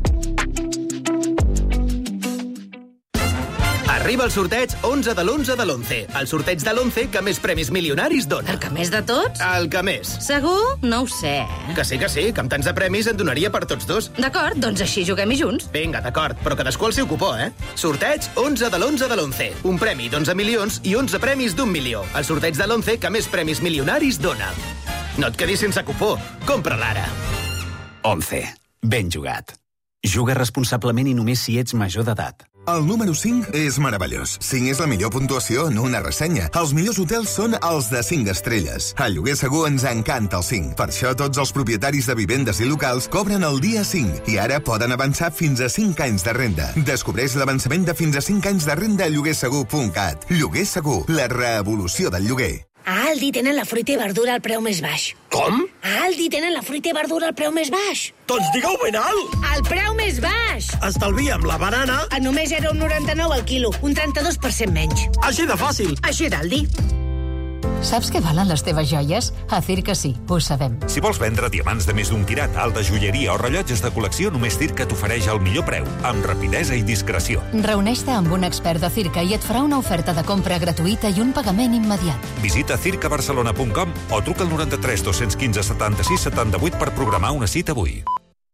Arriba el sorteig onze de l'onze de l'onze. El sorteig de l'onze que més premis milionaris dona. El que més de tots? El que més. Segur? No ho sé. Que sí, que sí, que amb tants de premis en donaria per tots dos. D'acord, doncs així juguem-hi junts. Vinga, d'acord, però cadascú el seu cupó, eh? Sorteig onze de l'onze de l'onze. Un premi d'onze milions i onze premis d'un milió. El sorteig de l'onze que més premis milionaris dona. No et quedis sense cupó. Compra-la ara. onze. Ben jugat. Juga responsablement i només si ets major d'edat. El número cinc és meravellós. cinc és la millor puntuació en una ressenya. Els millors hotels són els de cinc estrelles. A Lloguer Segur ens encanta el cinc. Per això tots els propietaris de vivendes i locals cobren el dia cinc i ara poden avançar fins a cinc anys de renda. Descobreix l'avançament de fins a cinc anys de renda a lloguer segur punt cat. Lloguer Segur, la revolució del lloguer. A Aldi tenen la fruita i verdura al preu més baix. Com? A Aldi tenen la fruita i verdura al preu més baix. Doncs digueu ben alt! Al preu més baix! Estalvia amb la banana a només zero coma noranta-nou al quilo, un trenta-dos per cent menys. Així de fàcil. Així d'Aldi. Saps què valen les teves joies? A Circa sí, ho sabem. Si vols vendre diamants de més d'un quirat, alt de joieria o rellotges de col·lecció, només Circa t'ofereix el millor preu, amb rapidesa i discreció. Reuneix-te amb un expert de Circa i et farà una oferta de compra gratuïta i un pagament immediat. Visita circa barcelona punt com o truca al noranta-tres dos-cents quinze setanta-sis setanta-vuit per programar una cita avui.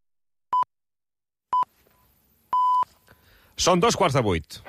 Són dos quarts de vuit.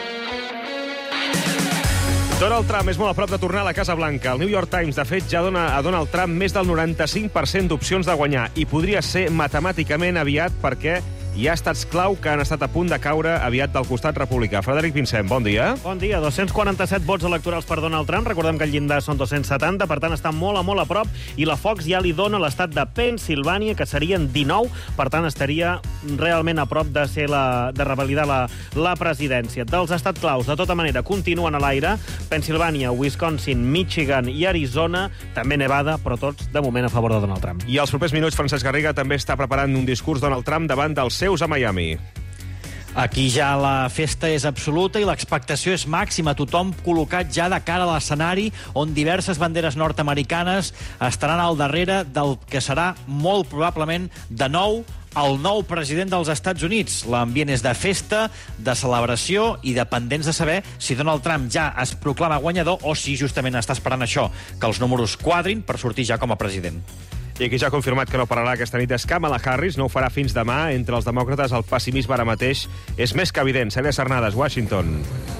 Donald Trump és molt a prop de tornar a la Casa Blanca. El New York Times, de fet, ja dona a Donald Trump més del noranta-cinc per cent d'opcions de guanyar i podria ser matemàticament aviat perquè hi ha estats clau que han estat a punt de caure aviat del costat republicà. Frederic Vincent, bon dia. Bon dia. dos-cents quaranta-set vots electorals per Donald Trump. Recordem que el llindar són dos-cents setanta, per tant està molt a molt a prop, i la Fox ja li dona l'estat de Pennsilvània, que serien dinou, per tant estaria realment a prop de ser la, de revalidar la, la presidència. Dels estats claus, de tota manera, continuen a l'aire Pennsilvània, Wisconsin, Michigan i Arizona, també Nevada, però tots, de moment, a favor de Donald Trump. I als propers minuts, Francesc Garriga també està preparant un discurs Donald Trump davant dels seus a Miami. Aquí ja la festa és absoluta i l'expectació és màxima. Tothom col·locat ja de cara a l'escenari on diverses banderes nord-americanes estaran al darrere del que serà molt probablement de nou el nou president dels Estats Units. L'ambient és de festa, de celebració i de pendents de saber si Donald Trump ja es proclama guanyador o si justament està esperant això, que els números quadrin per sortir ja com a president. I aquí ja ha confirmat que no pararà aquesta nit és Kamala Harris, no ho farà fins demà. Entre els demòcrates el pessimisme ara mateix és més que evident. Cèlia Sarnades, Washington.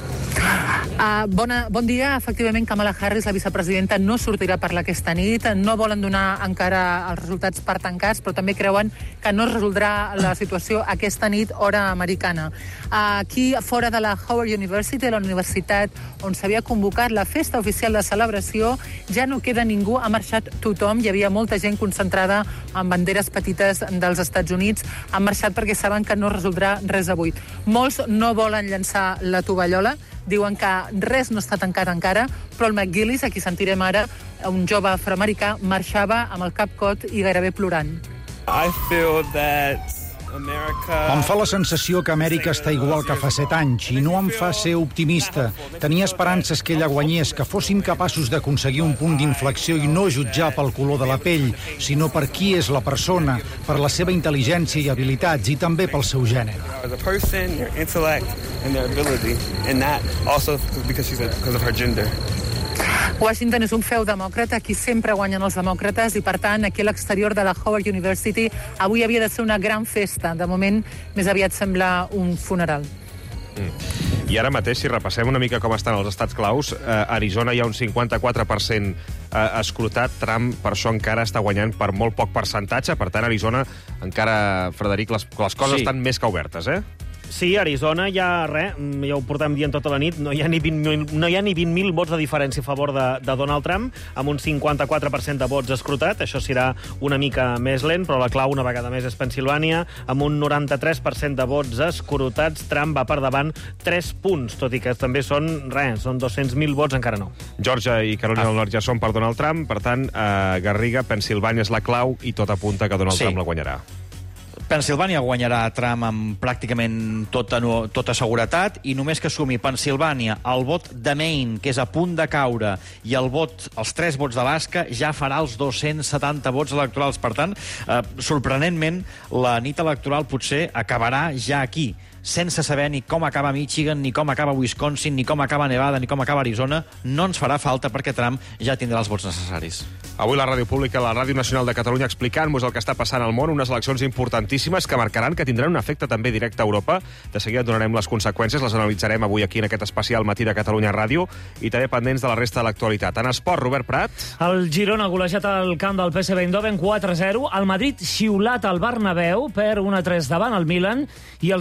Uh, bona, bon dia. Efectivament, Kamala Harris, la vicepresidenta, no sortirà a parlar aquesta nit. No volen donar encara els resultats per tancats, però també creuen que no es resoldrà la situació aquesta nit, hora americana. Uh, aquí, fora de la Howard University, la universitat on s'havia convocat la festa oficial de celebració, ja no queda ningú, ha marxat tothom. Hi havia molta gent concentrada amb banderes petites dels Estats Units. Han marxat perquè saben que no resoldrà res avui. Molts no volen llançar la tovallola, diuen que res no està tancat encara, però el McGillis, a qui sentirem ara, un jove afroamericà, marxava amb el cap cot i gairebé plorant. I feel that America... Em fa la sensació que Amèrica està igual que fa set anys i no em fa ser optimista. Tenia esperances que ella guanyés, que fóssim capaços d'aconseguir un punt d'inflexió i no jutjar pel color de la pell, sinó per qui és la persona, per la seva intel·ligència i habilitats i també pel seu gènere. The person, their intellect and their ability, and that also because she's a, because of her gender. Washington és un feu demòcrata, aquí sempre guanyen els demòcrates i, per tant, aquí a l'exterior de la Howard University avui havia de ser una gran festa. De moment, més aviat sembla un funeral. Mm. I ara mateix, si repassem una mica com estan els estats claus, eh, Arizona hi ha un cinquanta-quatre per cent eh, escrutat. Trump, per això, encara està guanyant per molt poc percentatge. Per tant, Arizona, encara, Frederic, les, les coses sí. estan més que obertes, eh? Sí, Arizona ja, res, ja ho portem dient tota la nit, no hi ha ni vint mil, no hi ha ni vint mil vots de diferència a favor de, de Donald Trump, amb un cinquanta-quatre per cent de vots escrutat. Això serà una mica més lent, però la clau una vegada més és Pennsilvània, amb un noranta-tres per cent de vots escrutats. Trump va per davant tres punts, tot i que també són, res, són dos-cents mil vots, encara no. Georgia i Carolina ah. del Nord ja són per Donald Trump, per tant, eh, Garriga, Pennsilvània és la clau i tot apunta que Donald sí. Trump la guanyarà. Pennsilvània guanyarà Trump amb pràcticament tota, tota seguretat, i només que sumi Pennsilvània, el vot de Maine, que és a punt de caure, i el vot, els tres vots d'Alaska, ja farà els dos-cents setanta vots electorals. Per tant, eh, sorprenentment, la nit electoral potser acabarà ja aquí, sense saber ni com acaba Michigan, ni com acaba Wisconsin, ni com acaba Nevada, ni com acaba Arizona. No ens farà falta perquè Trump ja tindrà els vots necessaris. Avui la Ràdio Pública, la Ràdio Nacional de Catalunya, explicant-vos el que està passant al món, unes eleccions importantíssimes que marcaran, que tindran un efecte també directe a Europa. De seguida donarem les conseqüències, les analitzarem avui aquí en aquest especial Matí de Catalunya Ràdio, i també pendents de la resta de l'actualitat. En esport, Robert Prat. El Girona golejat al camp del P S V Eindhoven quatre a zero, el Madrid xiulat al Bernabéu per un a tres davant el Milan, i el City de Guardiola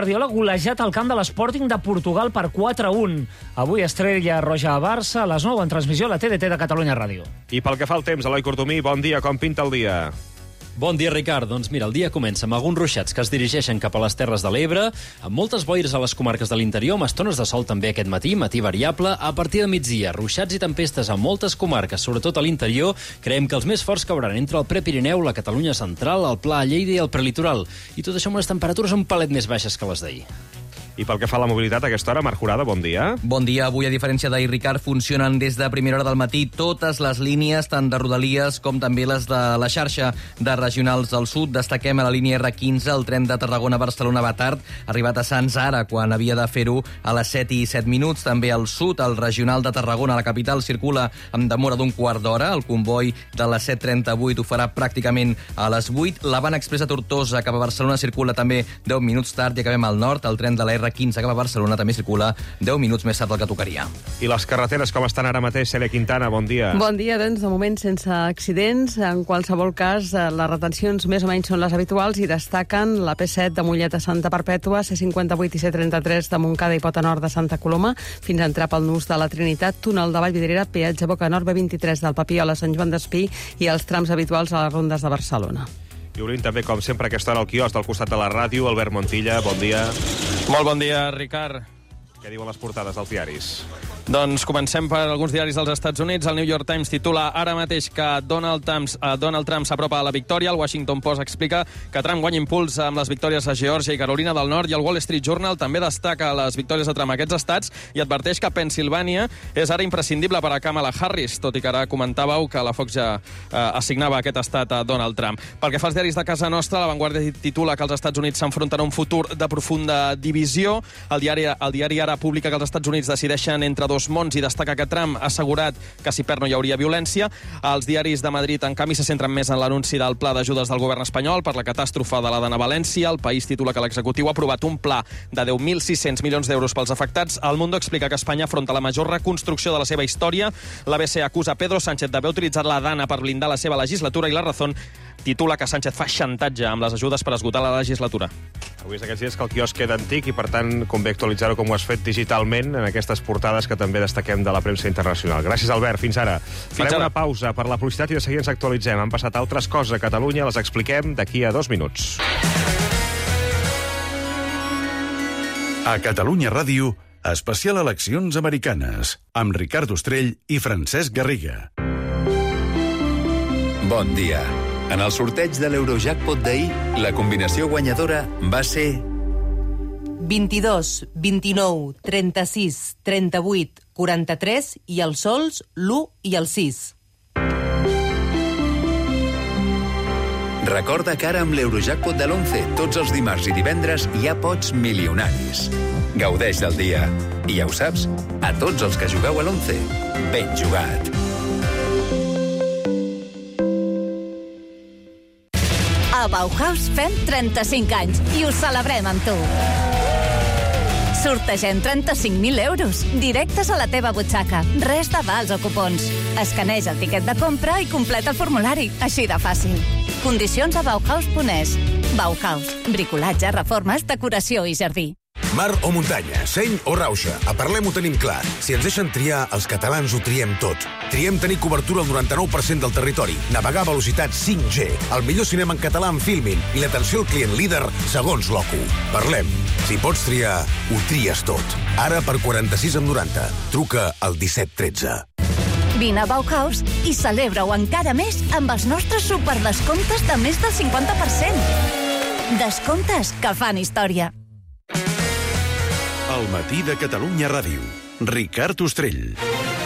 Guardiola golejat al camp de l'Sporting de Portugal per quatre a un. Avui Estrella Roja a Barça, a les nou en transmissió a la T D T de Catalunya Ràdio. I pel que fa al temps, Eloi Cortomí, bon dia, com pinta el dia? Bon dia, Ricard. Doncs mira, el dia comença amb alguns ruixats que es dirigeixen cap a les Terres de l'Ebre, amb moltes boires a les comarques de l'interior, amb estones de sol també aquest matí, matí variable. A partir de migdia, ruixats i tempestes a moltes comarques, sobretot a l'interior. Creiem que els més forts cauran entre el Prepirineu, la Catalunya central, el Pla a Lleida i el prelitoral. I tot això amb unes temperatures un palet més baixes que les d'ahir. I pel que fa a la mobilitat, a aquesta hora, Marc Jurado, bon dia. Bon dia. Avui, a diferència d'ahir, Ricard, funcionen des de primera hora del matí totes les línies, tant de Rodalies com també les de la xarxa de regionals del sud. Destaquem a la línia R quinze, el tren de Tarragona-Barcelona va tard, arribat a Sants ara, quan havia de fer-ho a les set i set minuts. També al sud, el regional de Tarragona, la capital, circula amb demora d'un quart d'hora. El comboi de les set trenta-vuit ho farà pràcticament a les vuit. L'Havana Express a Tortosa cap a Barcelona circula també deu minuts tard i acabem al nord. El tren de la R quinze cap a Barcelona també circula deu minuts més tard del que tocaria. I les carreteres com estan ara mateix? Cèlia Quintana, bon dia. Bon dia, doncs, de moment sense accidents. En qualsevol cas, les retencions més o menys són les habituals i destaquen la P set de Mollet a Santa Perpètua, C cinquanta-vuit i C trenta-tres de Montcada i Pota Nord de Santa Coloma, fins a entrar pel nus de la Trinitat, túnel de Vallvidrera, peatge Boca Nord, B vint-i-tres del Papiol a Sant Joan d'Espí i els trams habituals a les rondes de Barcelona. I obrim també, com sempre, aquesta hora al quiosc del costat de la ràdio. Albert Montilla, bon dia. Molt bon dia, Ricard. Què diuen les portades dels diaris? Doncs comencem per alguns diaris dels Estats Units. El New York Times titula ara mateix que Donald Trump, eh, Donald Trump s'apropa a la victòria. El Washington Post explica que Trump guanya impuls amb les victòries a Geòrgia i Carolina del Nord, i el Wall Street Journal també destaca les victòries de Trump a aquests estats i adverteix que Pennsilvània és ara imprescindible per a Kamala Harris, tot i que ara comentàveu que la Fox ja eh, assignava aquest estat a Donald Trump. Pel que fa als diaris de casa nostra, La Vanguardia titula que els Estats Units s'enfronten a un futur de profunda divisió. El diari, el diari ara publica que els Estats Units decideixen entre dos mons i destaca que Trump ha assegurat que si perd no hi hauria violència. Els diaris de Madrid, en canvi, se centren més en l'anunci del pla d'ajudes del govern espanyol per la catàstrofe de la Dana València. El País titula que l'executiu ha aprovat un pla de deu mil sis-cents milions d'euros pels afectats. El Mundo explica que Espanya afronta la major reconstrucció de la seva història. L'A B C acusa Pedro Sánchez d'haver utilitzat la Dana per blindar la seva legislatura i La Razón titula que Sánchez fa xantatge amb les ajudes per esgotar la legislatura. Avui és aquests dies que el quiosc queda antic i, per tant, convé actualitzar-ho com ho has fet digitalment en aquestes portades que també destaquem de la premsa internacional. Gràcies, Albert. Fins ara. Fins Farem ara. una pausa per la publicitat i de seguida ens actualitzem. Han passat altres coses a Catalunya, les expliquem d'aquí a dos minuts. A Catalunya Ràdio, especial eleccions americanes, amb Ricard Ostrell i Francesc Garriga. Bon dia. En el sorteig de l'Eurojackpot d'ahir, la combinació guanyadora va ser vint-i-dos, vint-i-nou, trenta-sis, trenta-vuit, quaranta-tres i els sols l'u i el sis. Recorda que ara amb l'Eurojackpot de l'onze, tots els dimarts i divendres hi ha pots milionaris. Gaudeix del dia. I ja ho saps, a tots els que jugueu a l'onze, ben jugat. A Bauhaus fem trenta-cinc anys i ho celebrem amb tu. Sortegem trenta-cinc mil euros, directes a la teva butxaca. Res de vals o cupons. Escaneja el tiquet de compra i completa el formulari. Així de fàcil. Condicions a bauhaus punt es. Bauhaus. Bricolatge, reformes, decoració i jardí. Mar o muntanya, seny o rauxa, a Parlem ho tenim clar. Si ens deixen triar, els catalans ho triem tot. Triem tenir cobertura al noranta-nou per cent del territori, navegar a velocitat cinc G, el millor cinema en català en Filmin i l'atenció al client líder segons l'O C U. Parlem. Si pots triar, ho tries tot. Ara per quaranta-sis amb noranta. Truca al disset tretze. Vine a Bauhaus i celebra-ho encara més amb els nostres superdescomptes de més del cinquanta per cent. Descomptes que fan història. El matí de Catalunya Ràdio. Ricard Ostrell.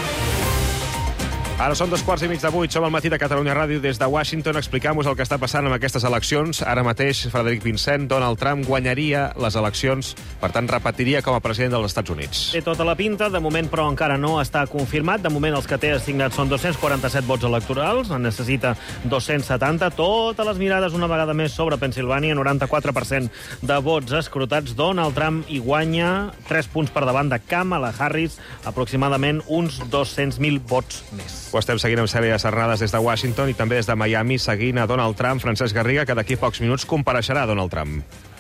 Ara són dos quarts i mig de vuit, som al matí de Catalunya Ràdio des de Washington. Explicam-vos el que està passant amb aquestes eleccions. Ara mateix, Frederic Vincent, Donald Trump guanyaria les eleccions, per tant, repetiria com a president dels Estats Units. Té tota la pinta, de moment, però encara no està confirmat. De moment, els que té assignats són dos-cents quaranta-set vots electorals, en necessita dos-cents setanta. Totes les mirades una vegada més sobre Pennsilvània, noranta-quatre per cent de vots escrutats. Donald Trump hi guanya tres punts per davant de Kamala Harris, aproximadament uns dos-cents mil vots més. Ho estem seguint amb Cèlia Sarnades des de Washington i també des de Miami, seguint a Donald Trump. Francesc Garriga, que d'aquí pocs minuts compareixerà Donald Trump.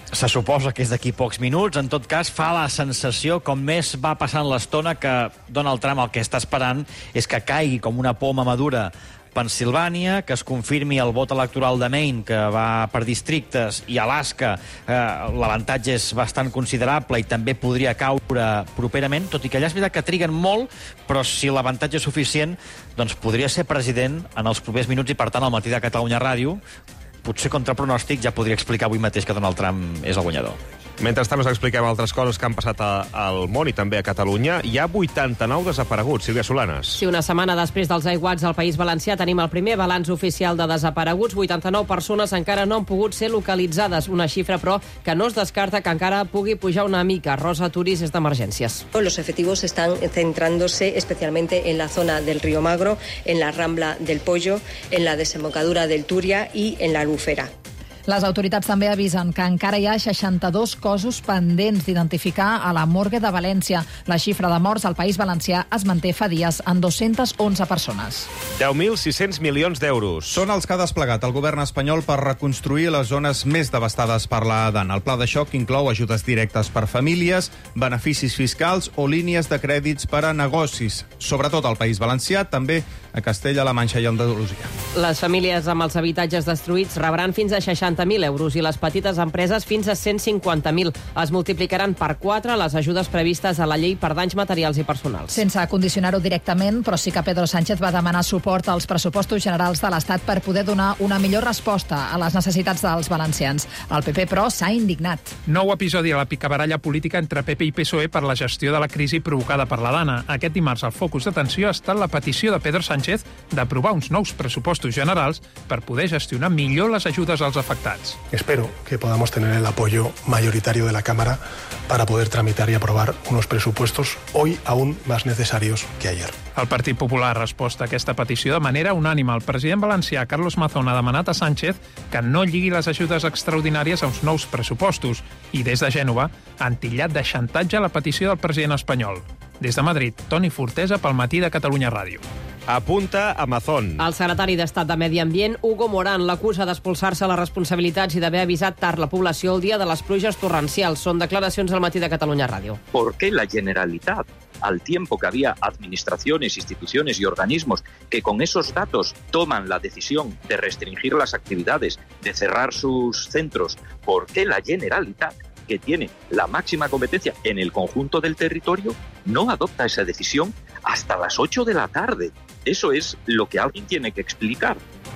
Se suposa que és d'aquí pocs minuts. En tot cas, fa la sensació, com més va passant l'estona, que Donald Trump el que està esperant és que caigui com una poma madura Pennsilvània, que es confirmi el vot electoral de Maine, que va per districtes, i Alaska, eh, l'avantatge és bastant considerable i també podria caure properament, tot i que allà és veritat que triguen molt, però si l'avantatge és suficient, doncs podria ser president en els propers minuts i, per tant, al matí de Catalunya Ràdio, potser contra pronòstic, ja podria explicar avui mateix que Donald Trump és el guanyador. Mentrestant us expliquem altres coses que han passat a, al món i també a Catalunya. Hi ha vuitanta-nou desapareguts. Sílvia Solanes. Sí, una setmana després dels aiguats al País Valencià tenim el primer balanç oficial de desapareguts. vuitanta-nou persones encara no han pogut ser localitzades. Una xifra, però, que no es descarta que encara pugui pujar una mica. Rosa Turís és d'Emergències. Los efectivos están centrándose especialmente en la zona del Río Magro, en la Rambla del Pollo, en la desembocadura del Túria y en la Albufera. Les autoritats també avisen que encara hi ha seixanta-dos cossos pendents d'identificar a la morgue de València. La xifra de morts al País Valencià es manté fa dies en dues-centes onze persones. deu mil sis-cents milions d'euros. Són els que ha desplegat el govern espanyol per reconstruir les zones més devastades per la dana. El pla de xoc inclou ajudes directes per famílies, beneficis fiscals o línies de crèdits per a negocis, sobretot al País Valencià, també a Castella-La Manxa i Andalusia. Les famílies amb els habitatges destruïts rebran fins a seixanta mil euros i les petites empreses fins a cent cinquanta mil. Es multiplicaran per quatre les ajudes previstes a la llei per danys materials i personals. Sense condicionar-ho directament, però sí que Pedro Sánchez va demanar suport als pressupostos generals de l'Estat per poder donar una millor resposta a les necessitats dels valencians. El P P, però, s'ha indignat. Nou episodi a la picabaralla política entre P P i P S O E per la gestió de la crisi provocada per la dana. Aquest dimarts el focus d'atenció ha estat la petició de Pedro Sánchez d'aprovar uns nous pressupostos generals per poder gestionar millor les ajudes als afectats. Espero que podamos tener el apoyo mayoritario de la Cámara para poder tramitar y aprobar unos presupuestos hoy aún más necesarios que ayer. El Partit Popular ha respost a aquesta petició de manera unànime. El president valencià, Carlos Mazón, ha demanat a Sánchez que no lligui les ajudes extraordinàries a uns nous pressupostos i des de Gènova han tillat de xantatge la petició del president espanyol. Des de Madrid, Toni Fortesa pel Matí de Catalunya Ràdio. Apunta a Mazón. El secretari d'Estat de Medi Ambient, Hugo Morán, l'acusa d'expulsar-se les responsabilitats i d'haver avisat tard la població el dia de les pluges torrencials. Són declaracions al Matí de Catalunya Ràdio. ¿Por qué la Generalitat, al tiempo que había administraciones, instituciones y organismos que con esos datos toman la decisión de restringir las actividades, de cerrar sus centros, por qué la Generalitat, que tiene la máxima competencia en el conjunto del territorio, no adopta esa decisión hasta las ocho de la tarde? Eso es lo que alguien tiene que explicar.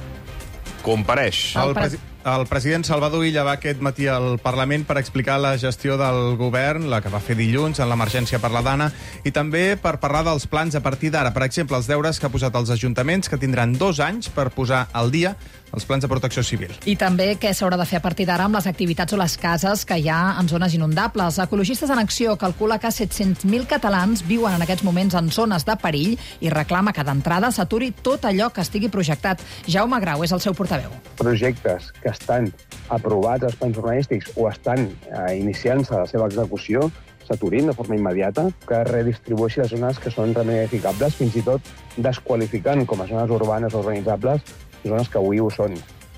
Compareix. El, presi el president Salvador Illa va aquest matí al Parlament per explicar la gestió del govern, la que va fer dilluns en l'emergència per la dana, i també per parlar dels plans a partir d'ara. Per exemple, els deures que ha posat als ajuntaments, que tindran dos anys per posar al dia els plans de protecció civil. I també què s'haurà de fer a partir d'ara amb les activitats o les cases que hi ha en zones inundables. Ecologistes en Acció calcula que set-cents mil catalans viuen en aquests moments en zones de perill i reclama que d'entrada s'aturi tot allò que estigui projectat. Jaume Grau és el seu portaveu. Projectes que estan aprovats als plans urbanístics o estan eh, iniciant-se la seva execució s'aturin de forma immediata, que redistribueixi les zones que són realment edificables, fins i tot desqualificant com a zones urbanes o urbanitzables zones que avui ho són.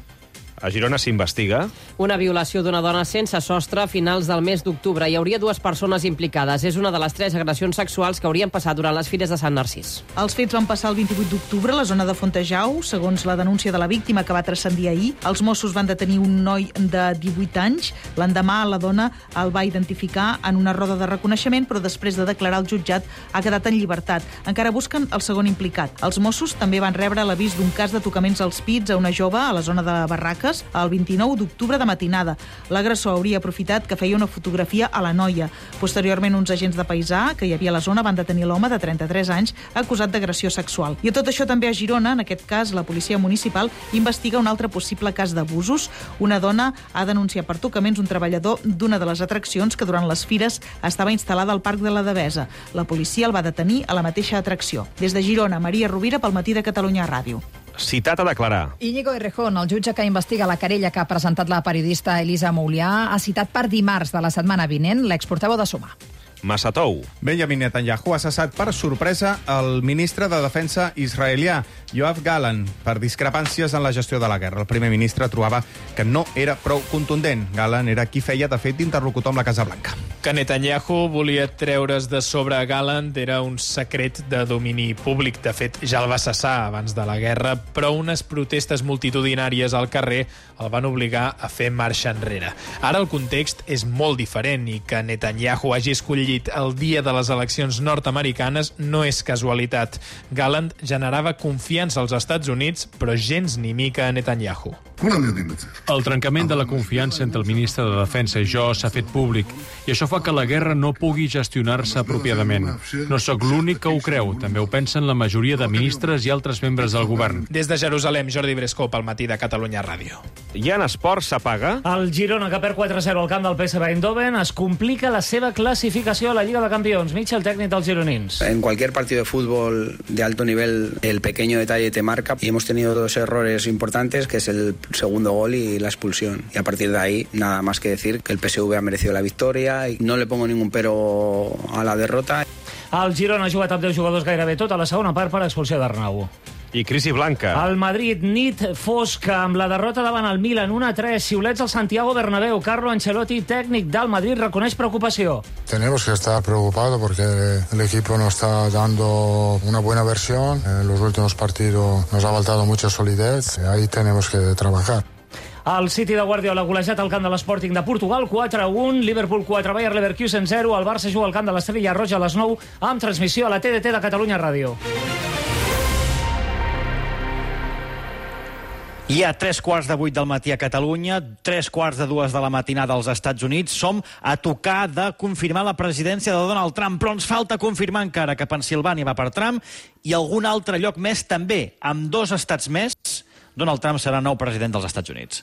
A Girona s'investiga. Una violació d'una dona sense sostre a finals del mes d'octubre. Hi hauria dues persones implicades. És una de les tres agressions sexuals que haurien passat durant les Fires de Sant Narcís. Els fets van passar el vint-i-vuit d'octubre a la zona de Fontejau. Segons la denúncia de la víctima, que va transcendir ahir, els Mossos van detenir un noi de divuit anys. L'endemà la dona el va identificar en una roda de reconeixement, però després de declarar al jutjat ha quedat en llibertat. Encara busquen el segon implicat. Els Mossos també van rebre l'avís d'un cas de tocaments als pits a una jove a la zona de Barraques el vint-i-nou d'octubre de matinada. L'agressor hauria aprofitat que feia una fotografia a la noia. Posteriorment, uns agents de paisà que hi havia a la zona van detenir l'home de trenta-tres anys acusat d'agressió sexual. I a tot això també a Girona, en aquest cas, la policia municipal investiga un altre possible cas d'abusos. Una dona ha denunciat per tocaments un treballador d'una de les atraccions que durant les fires estava instal·lada al Parc de la Devesa. La policia el va detenir a la mateixa atracció. Des de Girona, Maria Rovira pel Matí de Catalunya Ràdio. Citat a declarar. Íñigo Errejón, el jutge que investiga la querella que ha presentat la periodista Elisa Moulià, ha citat per dimarts de la setmana vinent l'exportaveu de Sumar. massa tou. Benjamin Netanyahu ha cessat per sorpresa el ministre de Defensa israelià, Yoav Gallant, per discrepàncies en la gestió de la guerra. El primer ministre trobava que no era prou contundent. Gallant era qui feia, de fet, d'interlocutor amb la Casa Blanca. Que Netanyahu volia treure's de sobre Gallant era un secret de domini públic. De fet, ja el va cessar abans de la guerra, però unes protestes multitudinàries al carrer el van obligar a fer marxa enrere. Ara el context és molt diferent i que Netanyahu hagi escollit el dia de les eleccions nord-americanes no és casualitat. Gallant generava confiança als Estats Units, però gens ni mica a Netanyahu. El trencament de la confiança entre el ministre de Defensa i jo s'ha fet públic i això fa que la guerra no pugui gestionar-se apropiadament. No sóc l'únic que ho creu, també ho pensen la majoria de ministres i altres membres del govern. Des de Jerusalem, Jordi Bresco, pel Matí de Catalunya Ràdio. I en esport s'apaga? El Girona, que perd quatre a zero al camp del P S V Eindhoven, es complica la seva classificació a la Lliga de Campions. Mitja, el tècnic dels gironins. En cualquier partido de fútbol de alto nivel, el pequeño detalle te marca y hemos tenido dos errores importantes, que es el segundo gol y la expulsión. Y a partir de ahí, nada más que decir que el P S V ha merecido la victoria y no le pongo ningún pero a la derrota. El Girona ha jugat amb deu jugadors gairebé tota la segona part per expulsió d'Arnau. I crisi blanca. El Madrid, nit fosca, amb la derrota davant el Milan, un a tres, xiulets al Santiago Bernabéu. Carlo Ancelotti, tècnic del Madrid, reconeix preocupació. Tenemos que estar preocupados porque el equipo no está dando una buena versión. En los últimos partidos nos ha faltado mucha solidez. Ahí tenemos que trabajar. El City de Guardiola golejat al camp de l'Sporting de Portugal, quatre a un, Liverpool quatre, Bayer Leverkusen zero, el Barça juga al camp de l'Estrella Roja a les nou, amb transmissió a la T D T de Catalunya Ràdio. Hi ha tres quarts de vuit del matí a Catalunya, tres quarts de dues de la matinada als Estats Units. Som a tocar de confirmar la presidència de Donald Trump, però ens falta confirmar encara que Pennsilvània va per Trump i algun altre lloc més també. Amb dos estats més, Donald Trump serà nou president dels Estats Units.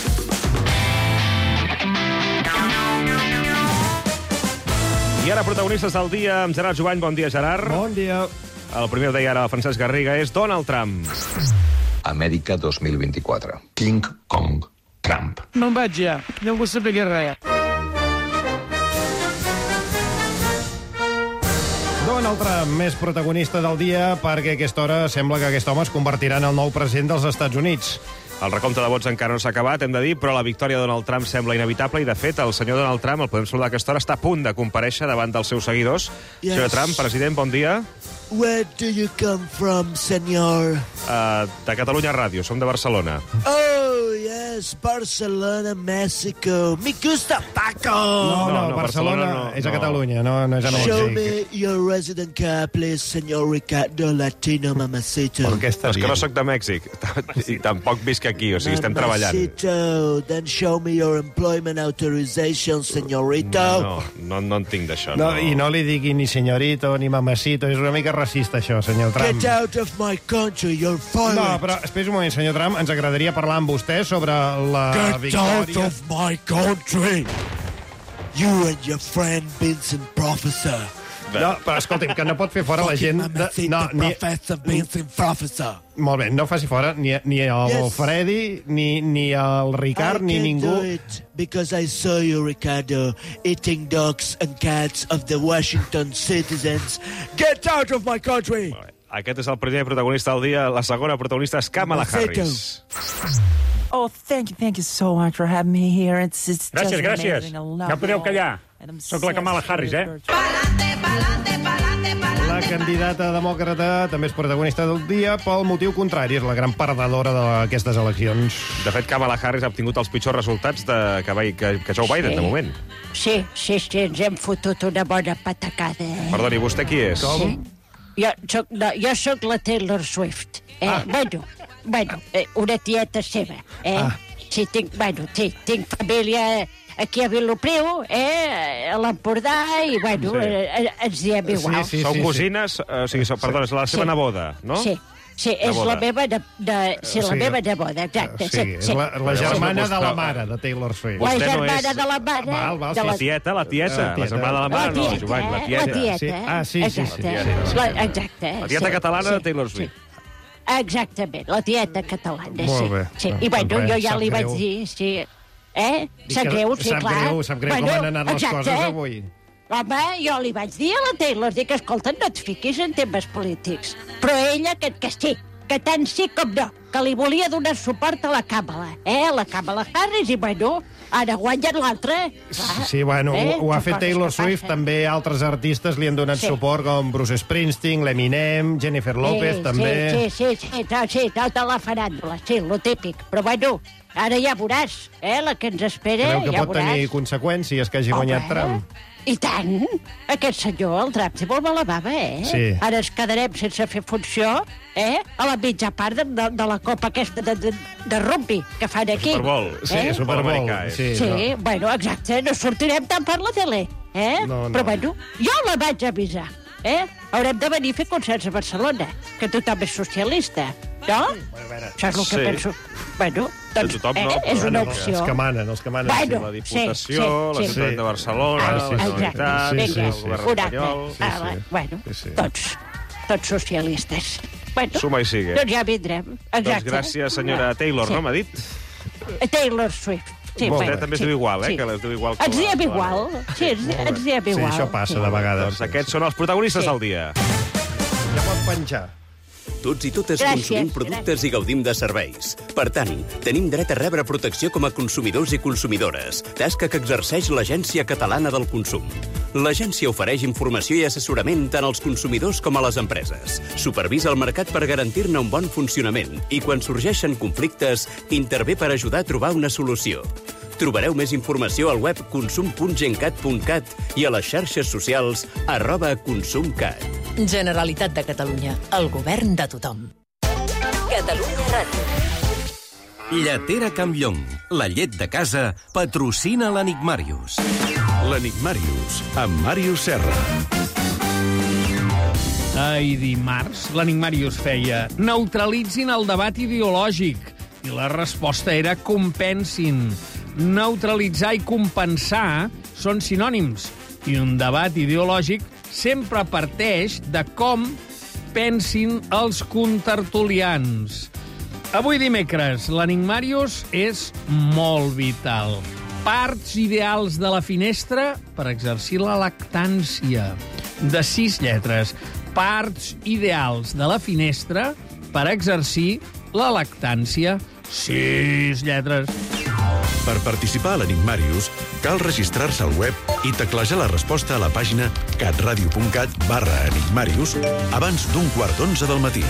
I ara protagonistes del dia amb Gerard Jovany. Bon dia, Gerard. Bon dia. El primer ho deia ara el Francesc Garriga, és Donald Trump. Amèrica dos mil vint-i-quatre. King Kong Trump. Me'n vaig ja. No vull saber res. Donald Trump, més protagonista del dia, perquè a aquesta hora sembla que aquest home es convertirà en el nou president dels Estats Units. El recompte de vots encara no s'ha acabat, hem de dir, però la victòria de Donald Trump sembla inevitable i, de fet, el senyor Donald Trump, el podem saludar a aquesta hora, està a punt de comparèixer davant dels seus seguidors. Yes. Senyor Trump, president, bon dia. Where do you come from, senyor? Uh, de Catalunya Ràdio, som de Barcelona. Oh, yes, Barcelona, México. Me gusta Paco! No, no, no Barcelona, Barcelona no, és a Catalunya, no, no és a Mèxic. Show me your resident card, please, senyor Ricardo Latino Mamacito. És que no soc de Mèxic, i tampoc visc aquí, o sigui, estem treballant. Mamacito, then show me your employment authorization, senyorito. No, no, no en tinc d'això. No, no. I no li digui ni senyorito ni mamacito, és una mica racista, això, senyor Trump. Get out of my country, you're fired. No, però espera un moment, senyor Trump, ens agradaria parlar amb vostè sobre la Get victòria... Get out of my country! You and your friend Vincent Professor. No, però escolti'm, que no pot fer fora la gent... De... No, ni... Professor Vincent Professor. Molt bé, no faci fora ni, ni el yes. Freddy, ni, ni el Ricard, I ni ningú. I can do it because I saw you, Ricardo, eating dogs and cats of the Washington citizens. Get out of my country! Aquest és el primer protagonista del dia. La segona protagonista és Kamala Harris. Oh, thank you, thank you so much for having me here. It's, it's gràcies, gràcies. No podeu callar. Soc la Kamala Harris, eh? La candidata demòcrata també és protagonista del dia pel motiu contrari. És la gran perdedora d'aquestes eleccions. De fet, Kamala Harris ha obtingut els pitjors resultats de, que, que, que Joe Biden, sí. de moment. Sí, sí, sí, ens hem fotut una bona patacada. Eh? Perdoni, vostè qui és? Sí. Jo soc, no, jo soc la Taylor Swift. Eh? Ah. Bueno, bueno eh, una tieta seva. Eh? Ah. Sí, tinc, bueno, sí, tinc família aquí a Vilopriu, eh? a l'Empordà, i bueno, sí. eh, ens diem igual. Sí, sí, Sou sí, cosines, sí. Uh, o sigui, perdona, és la seva sí. neboda, no? Sí. Sí, és la meva, de, de, sí, la sí, meva neboda, exacte. Sí, sí, és la, la germana de la mare, de Taylor Swift. La germana de la mare... Val, val, sí. La tieta, la tieta. La germana de la mare, no, Jovany, la tieta. La tieta, sí. Ah, sí, sí, sí. La, exacte. La tieta catalana de Taylor Swift. Exactament, la tieta catalana, sí. Molt bé. Sí. I bueno, jo ja li vaig dir, sí. Eh? Sap greu, sí, clar. Sap greu, sap greu com han anat les coses avui. Home, jo li vaig dir a la Taylor, dic, escolta, no et fiquis en temes polítics. Però ella, que, que sí, que tant sí com no, que li volia donar suport a la Kamala, eh, la Kamala Harris, i bueno, ara guanyen l'altre. Sí, bueno, eh? ho, ho ha fet Taylor Swift, també altres artistes li han donat sí. suport, com Bruce Springsteen, l'Eminem, Jennifer Lopez, sí, també. Sí, sí, sí, sí, no, sí, tota la faràndula, sí, lo típic. Però bueno, ara ja veuràs, eh, la que ens espera, Creu que ja pot veuràs. tenir conseqüències que hagi Home, guanyat Trump? I tant! Aquest senyor, el Trump, té molt mala bava, eh? Sí. Ara ens quedarem sense fer funció, eh? A la mitja part de, de, de la copa aquesta de, de, de rugby que fan aquí. Superbol. Sí, eh? Superbol. Sí, Sí, sí no. bueno, exacte, no sortirem tant per la tele, eh? No, no. Però bueno, jo la vaig avisar, eh? Haurem de venir a fer concerts a Barcelona, que tothom és socialista, no? Això és el que Sí. penso. Bueno, doncs, tothom eh, no, és però una bueno, opció. Els que manen, els que manen. Bueno, La Diputació, sí, sí, la sí. Ciutat de Barcelona, Ah, la sí, Generalitat, exacte. el Vinga, govern quaranta. espanyol... Ah, va, bueno, Sí, sí. tots, tots socialistes. Bueno, Suma i sigue. doncs ja vindrem. Exacte. Doncs gràcies, senyora Taylor, Sí. no m'ha dit? Taylor Swift. Sí, Vostè bueno, també es sí, diu igual, eh? sí. Que les diu igual que Ens la- diem que la- igual. Sí, ens, ens diem Sí, igual. això passa de vegades. Doncs aquests són els protagonistes del dia. Ja pot penjar. Tots i totes Gràcies, consumim productes i gaudim de serveis. Per tant, tenim dret a rebre protecció com a consumidors i consumidores, tasca que exerceix l'Agència Catalana del Consum. L'agència ofereix informació i assessorament tant als consumidors com a les empreses. Supervisa el mercat per garantir-ne un bon funcionament i, quan sorgeixen conflictes, intervé per ajudar a trobar una solució. Trobareu més informació al web consum punt gencat punt cat i a les xarxes socials arroba consumcat. Generalitat de Catalunya, el govern de tothom. Catalunya Ràdio. Lletera Campllong, la llet de casa, patrocina l'Enigmàrius. L'Enigmàrius, amb Màrius Serra. Ai, dimarts, l'Enigmàrius feia neutralitzin el debat ideològic. I la resposta era compensin. Neutralitzar i compensar són sinònims. I un debat ideològic sempre parteix de com pensin els contertulians. Avui dimecres, l'Enigmàrius és molt vital. Parts ideals de la finestra per exercir la lactància. De sis lletres. Parts ideals de la finestra per exercir la lactància. Sis lletres. Per participar a l'Enigmàrius, cal registrar-se al web i teclejar la resposta a la pàgina catradio punt cat barra enigmàrius abans d'un quart d'onze del matí.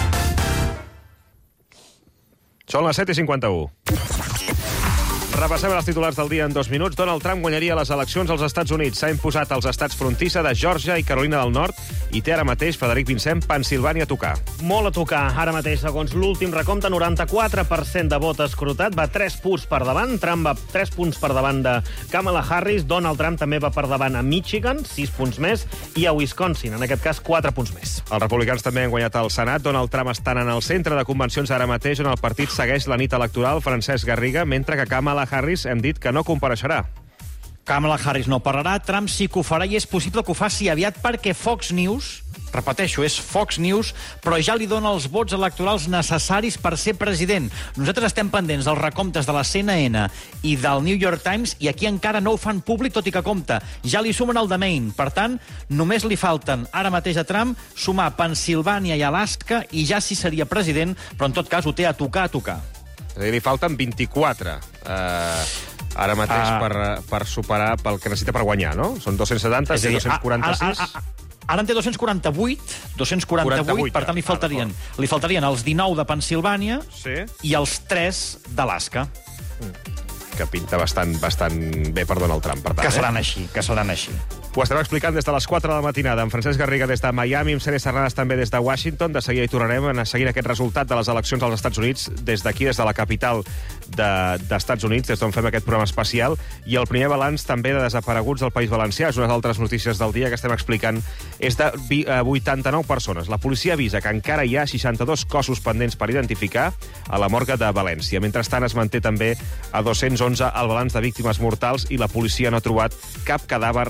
Són les set i cinquanta-u. Repassem els titulars del dia en dos minuts. Donald Trump guanyaria les eleccions als Estats Units. S'ha imposat als estats frontissa de Geòrgia i Carolina del Nord i té ara mateix, Frederic Vincent, Pennsilvània a tocar. Molt a tocar. Ara mateix, segons l'últim recompte, noranta-quatre per cent de vot escrutat. Va tres punts per davant. Trump va tres punts per davant de Kamala Harris. Donald Trump també va per davant a Michigan, sis punts més, i a Wisconsin, en aquest cas, quatre punts més. Els republicans també han guanyat el Senat. Donald Trump està en el centre de convencions ara mateix, on el partit segueix la nit electoral. Francesc Garriga, mentre que Kamala Harris hem dit que no compareixerà. Kamala Harris no parlarà, Trump sí que ho farà i és possible que ho faci aviat perquè Fox News, repeteixo, és Fox News, però ja li dona els vots electorals necessaris per ser president. Nosaltres estem pendents dels recomptes de la C N N i del New York Times i aquí encara no ho fan públic, tot i que compta. Ja li sumen el de Maine. Per tant, només li falten ara mateix a Trump sumar Pennsilvània i Alaska i ja sí seria president, però en tot cas ho té a tocar, a tocar. És a dir, li falten vint-i-quatre eh, ara mateix Ah. per, per superar pel que necessita per guanyar, no? Són dos-cents setanta, És a dir, dos-cents quaranta-sis... a- a- a- Ara en té dos-cents quaranta-vuit, dos-cents quaranta-vuit, quaranta-vuit, per tant li ja. faltarien, li faltarien els dinou de Pennsilvània sí. i els tres d'Alaska. Que pinta bastant, bastant bé per Donald Trump, per tant. Que seran eh? així, que seran així. Ho estarem explicant des de les quatre de la matinada. En Francesc Garriga des de Miami, amb Cere Serranas també des de Washington. De seguida hi tornarem a seguir aquest resultat de les eleccions als Estats Units des d'aquí, des de la capital de, d'Estats Units, des d'on fem aquest programa especial. I el primer balanç també de desapareguts del País Valencià. És una d'altres notícies del dia que estem explicant. És de vuitanta-nou persones. La policia avisa que encara hi ha seixanta-dos cossos pendents per identificar a la morgue de València. Mentrestant, es manté també a dos-cents onze el balanç de víctimes mortals i la policia no ha trobat cap cadàver al parc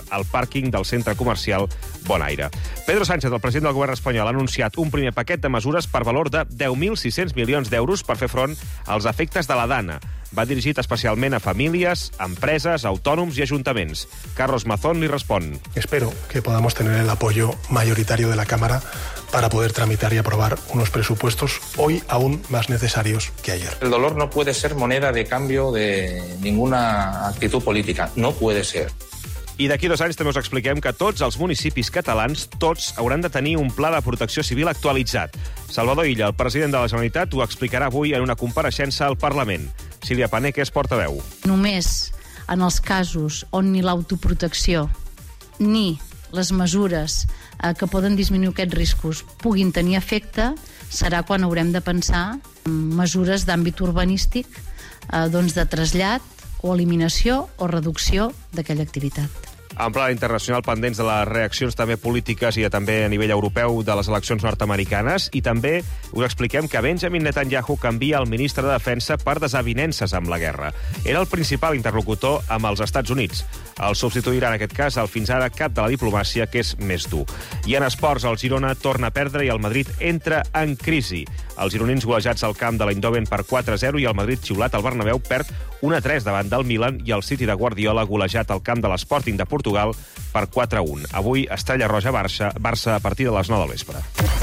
pàrquing del centre comercial Bonaire. Pedro Sánchez, el president del govern espanyol, ha anunciat un primer paquet de mesures per valor de deu mil sis-cents milions d'euros per fer front als efectes de la Dana. Va dirigit especialment a famílies, empreses, autònoms i ajuntaments. Carlos Mazón li respon. Espero que podamos tener el apoyo mayoritario de la Cámara para poder tramitar y aprobar unos presupuestos hoy aún más necesarios que ayer. El dolor no puede ser moneda de cambio de ninguna actitud política. No puede ser. I d'aquí dos anys també us expliquem que tots els municipis catalans, tots, hauran de tenir un pla de protecció civil actualitzat. Salvador Illa, el president de la Generalitat, ho explicarà avui en una compareixença al Parlament. Sílvia Pané, que és portaveu. Només en els casos on ni l'autoprotecció ni les mesures eh, que poden disminuir aquests riscos puguin tenir efecte, serà quan haurem de pensar en mesures d'àmbit urbanístic, eh, doncs de trasllat o eliminació o reducció d'aquella activitat. En pla internacional, pendents de les reaccions també polítiques i també a nivell europeu de les eleccions nord-americanes. I també us expliquem que Benjamin Netanyahu canvia el ministre de Defensa per desavinences amb la guerra. Era el principal interlocutor amb els Estats Units. El substituirà en aquest cas el fins ara cap de la diplomàcia, que és més dur. I en esports, el Girona torna a perdre i el Madrid entra en crisi. Els gironins golejats al camp de l'Eindhoven per quatre a zero i el Madrid xiulat al Bernabéu perd un a tres davant del Milan i el City de Guardiola golejat al camp de l'Sporting de Portugal per quatre a un. Avui, Estrella Roja-Barça Barça a partir de les nou del vespre.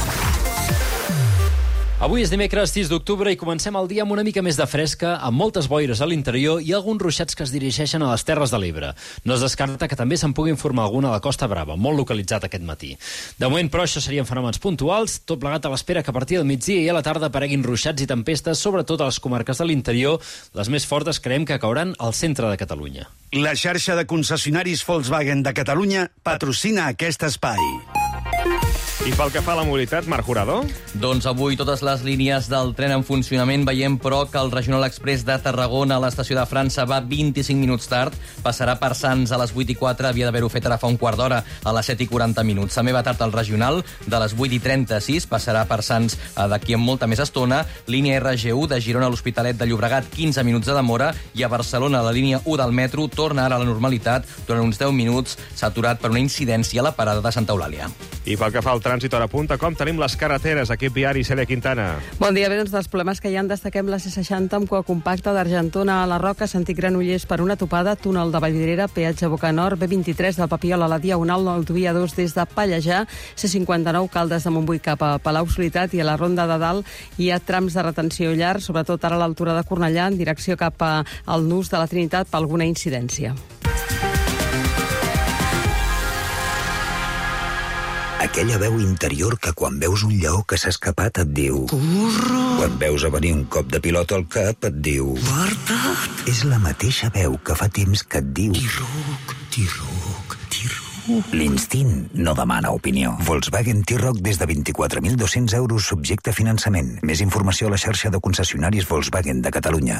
Avui és dimecres sis d'octubre i comencem el dia amb una mica més de fresca, amb moltes boires a l'interior i alguns ruixats que es dirigeixen a les Terres de l'Ebre. No es descarta que també se'n pugui informar alguna a la Costa Brava, molt localitzat aquest matí. De moment, però, això serien fenòmens puntuals, tot plegat a l'espera que a partir del migdia i a la tarda apareguin ruixats i tempestes, sobretot a les comarques de l'interior. Les més fortes creiem que cauran al centre de Catalunya. La xarxa de concessionaris Volkswagen de Catalunya patrocina aquest espai. I pel que fa a la mobilitat, Marc Jurado? Doncs avui totes les línies del tren en funcionament. Veiem, però, que el Regional Express de Tarragona a l'estació de França va vint-i-cinc minuts tard. Passarà per Sants a les vuit i quatre. Havia d'haver-ho fet ara fa un quart d'hora, a les set i quaranta minuts. També va tard el Regional, de les vuit i trenta-sis. Passarà per Sants d'aquí amb molta més estona. Línia R G u de Girona a l'Hospitalet de Llobregat, quinze minuts de demora. I a Barcelona, la línia u del metro torna ara a la normalitat. Durant uns deu minuts s'ha aturat per una incidència a la parada de Santa Eulàlia. I pel que fa al trànsit, hora punta, com tenim les carreteres? Equip viari, Cèlia Quintana. Bon dia, bé, doncs dels problemes que hi ha en destaquem la C seixanta amb cua compacta d'Argentona a la Roca, sentit Granollers per una topada, túnel de Vallvidrera, peatge Boca Nord, B vint-i-tres del Papiol a la Diagonal, autovia dos des de Pallejà, C cinquanta-nou Caldes de Montbui cap a Palau Solitat i a la Ronda de Dalt hi ha trams de retenció llargs, sobretot ara a l'altura de Cornellà, en direcció cap al Nus de la Trinitat per alguna incidència. Aquella veu interior que quan veus un lleó que s'ha escapat et diu... Burro! Quan veus a venir un cop de pilota al cap et diu... Guarda't! És la mateixa veu que fa temps que et diu... T-Roc, T-Roc, T-Roc... L'instint no demana opinió. Volkswagen T-Roc des de vint-i-quatre mil dos-cents euros subjecte a finançament. Més informació a la xarxa de concessionaris Volkswagen de Catalunya.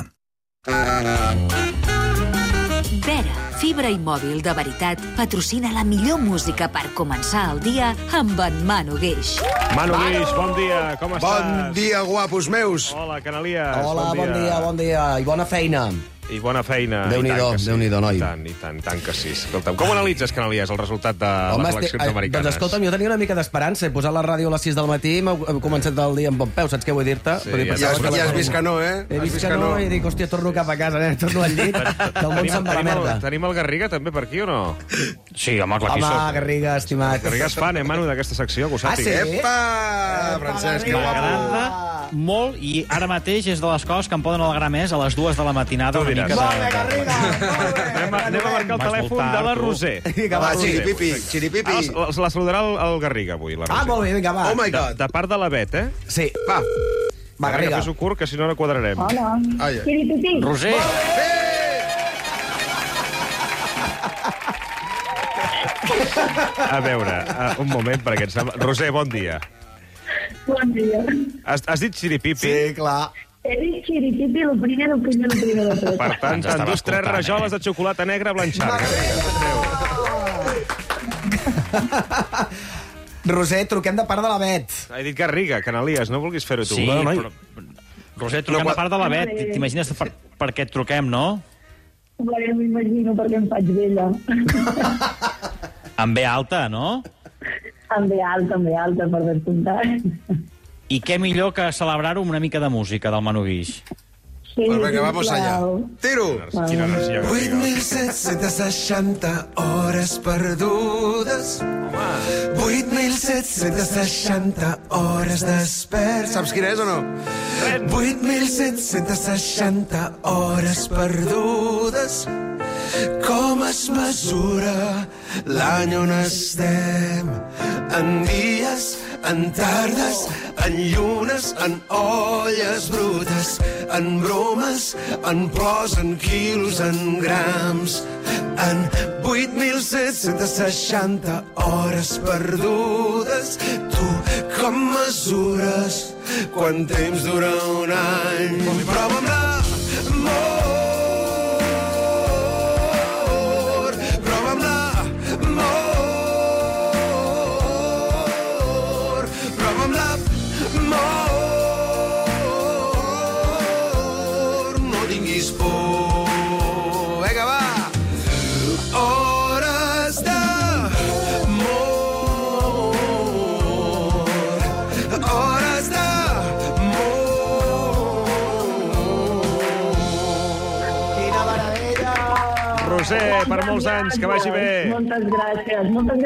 Vera, fibra i mòbil de veritat, patrocina la millor música per començar el dia amb en Manu Guix. Manu Guix, bon dia, com estàs? Bon dia, guapos meus. Hola, Canalies. Hola, bon dia, bon dia, bon dia i bona feina. I bona feina. Déu-n'hi-do, sí. Déu-n'hi-do, noi. I tant, i tant, tant que sí. Escolta'm, com analitzes, Canalies, el resultat de Home, les eleccions este, americanes? Doncs escolta'm, jo tenia una mica d'esperança. He posat la ràdio a les sis del matí i hem començat el dia amb bon peu, saps què vull dir-te? Sí, ja, ja, has, ja has vist que no, eh? He vist que no i dic, hòstia, torno cap a casa, eh? Torno al llit, que el món se'n va a la merda. Tenim el Garriga també per aquí o no? Sí, home, clar que hi soc. Home, Garriga, estimat. Garriga és fan, eh, Manu, d'aquesta secció, que ho sàpiga. Ah, sí? Epa! Francesc, que guapo. M'agrada molt i ara mateix és de les coses que em poden alegrar més a les dues de la matinada. Tu diràs. Molt bé, Garriga! Anem a, anem a marcar el telèfon de la Roser. Vinga, va, xiripipi, xiripipi. Ah, la saludarà el, el Garriga avui, la Roser. Ah, molt bé, vinga, va. Oh my God. De, de part de la Bet, eh? Sí. Va. Va, Garriga. Fes-ho curt, que si no no quadrarem. Hola. Ai, ai. Roser. A veure, uh, un moment, perquè em sembla... Roser, bon dia. Bon dia. Has, has dit xiripipi? Sí, clar. He dit xiripipi, el primer, el primer, el primer, el primer. Per tant, t'endús tres rajoles de xocolata negra blanxada. Roser, truquem de part de la Bet. He dit Garriga, Canalies, no vulguis fer-ho tu. Sí, no, però... Roser, truquem de part de la Bet. T'imagines per, per què et truquem, no? Bé, m'imagino perquè em faig vella. Amb B alta, no? Amb B alta, amb B alta, per descomptat. I què millor que celebrar-ho amb una mica de música del Manu Guix. Sí, Pues venga, vamos allá. Tiro! Quina energia que vuit mil set-cents seixanta hores perdudes. vuit mil set-cents seixanta hores despert. Saps quina és o no? vuit mil set-cents seixanta hores perdudes. Com es mesura l'any on estem? En dies, en tardes, en llunes, en olles brutes, en bromes, en plors, en quilos, en grams, en vuit mil set-cents seixanta hores perdudes. Tu com mesures quant temps dura un any? Prova amb l'amor. Roser, per molts anys, que vagi bé. Moltes gràcies, moltes gràcies.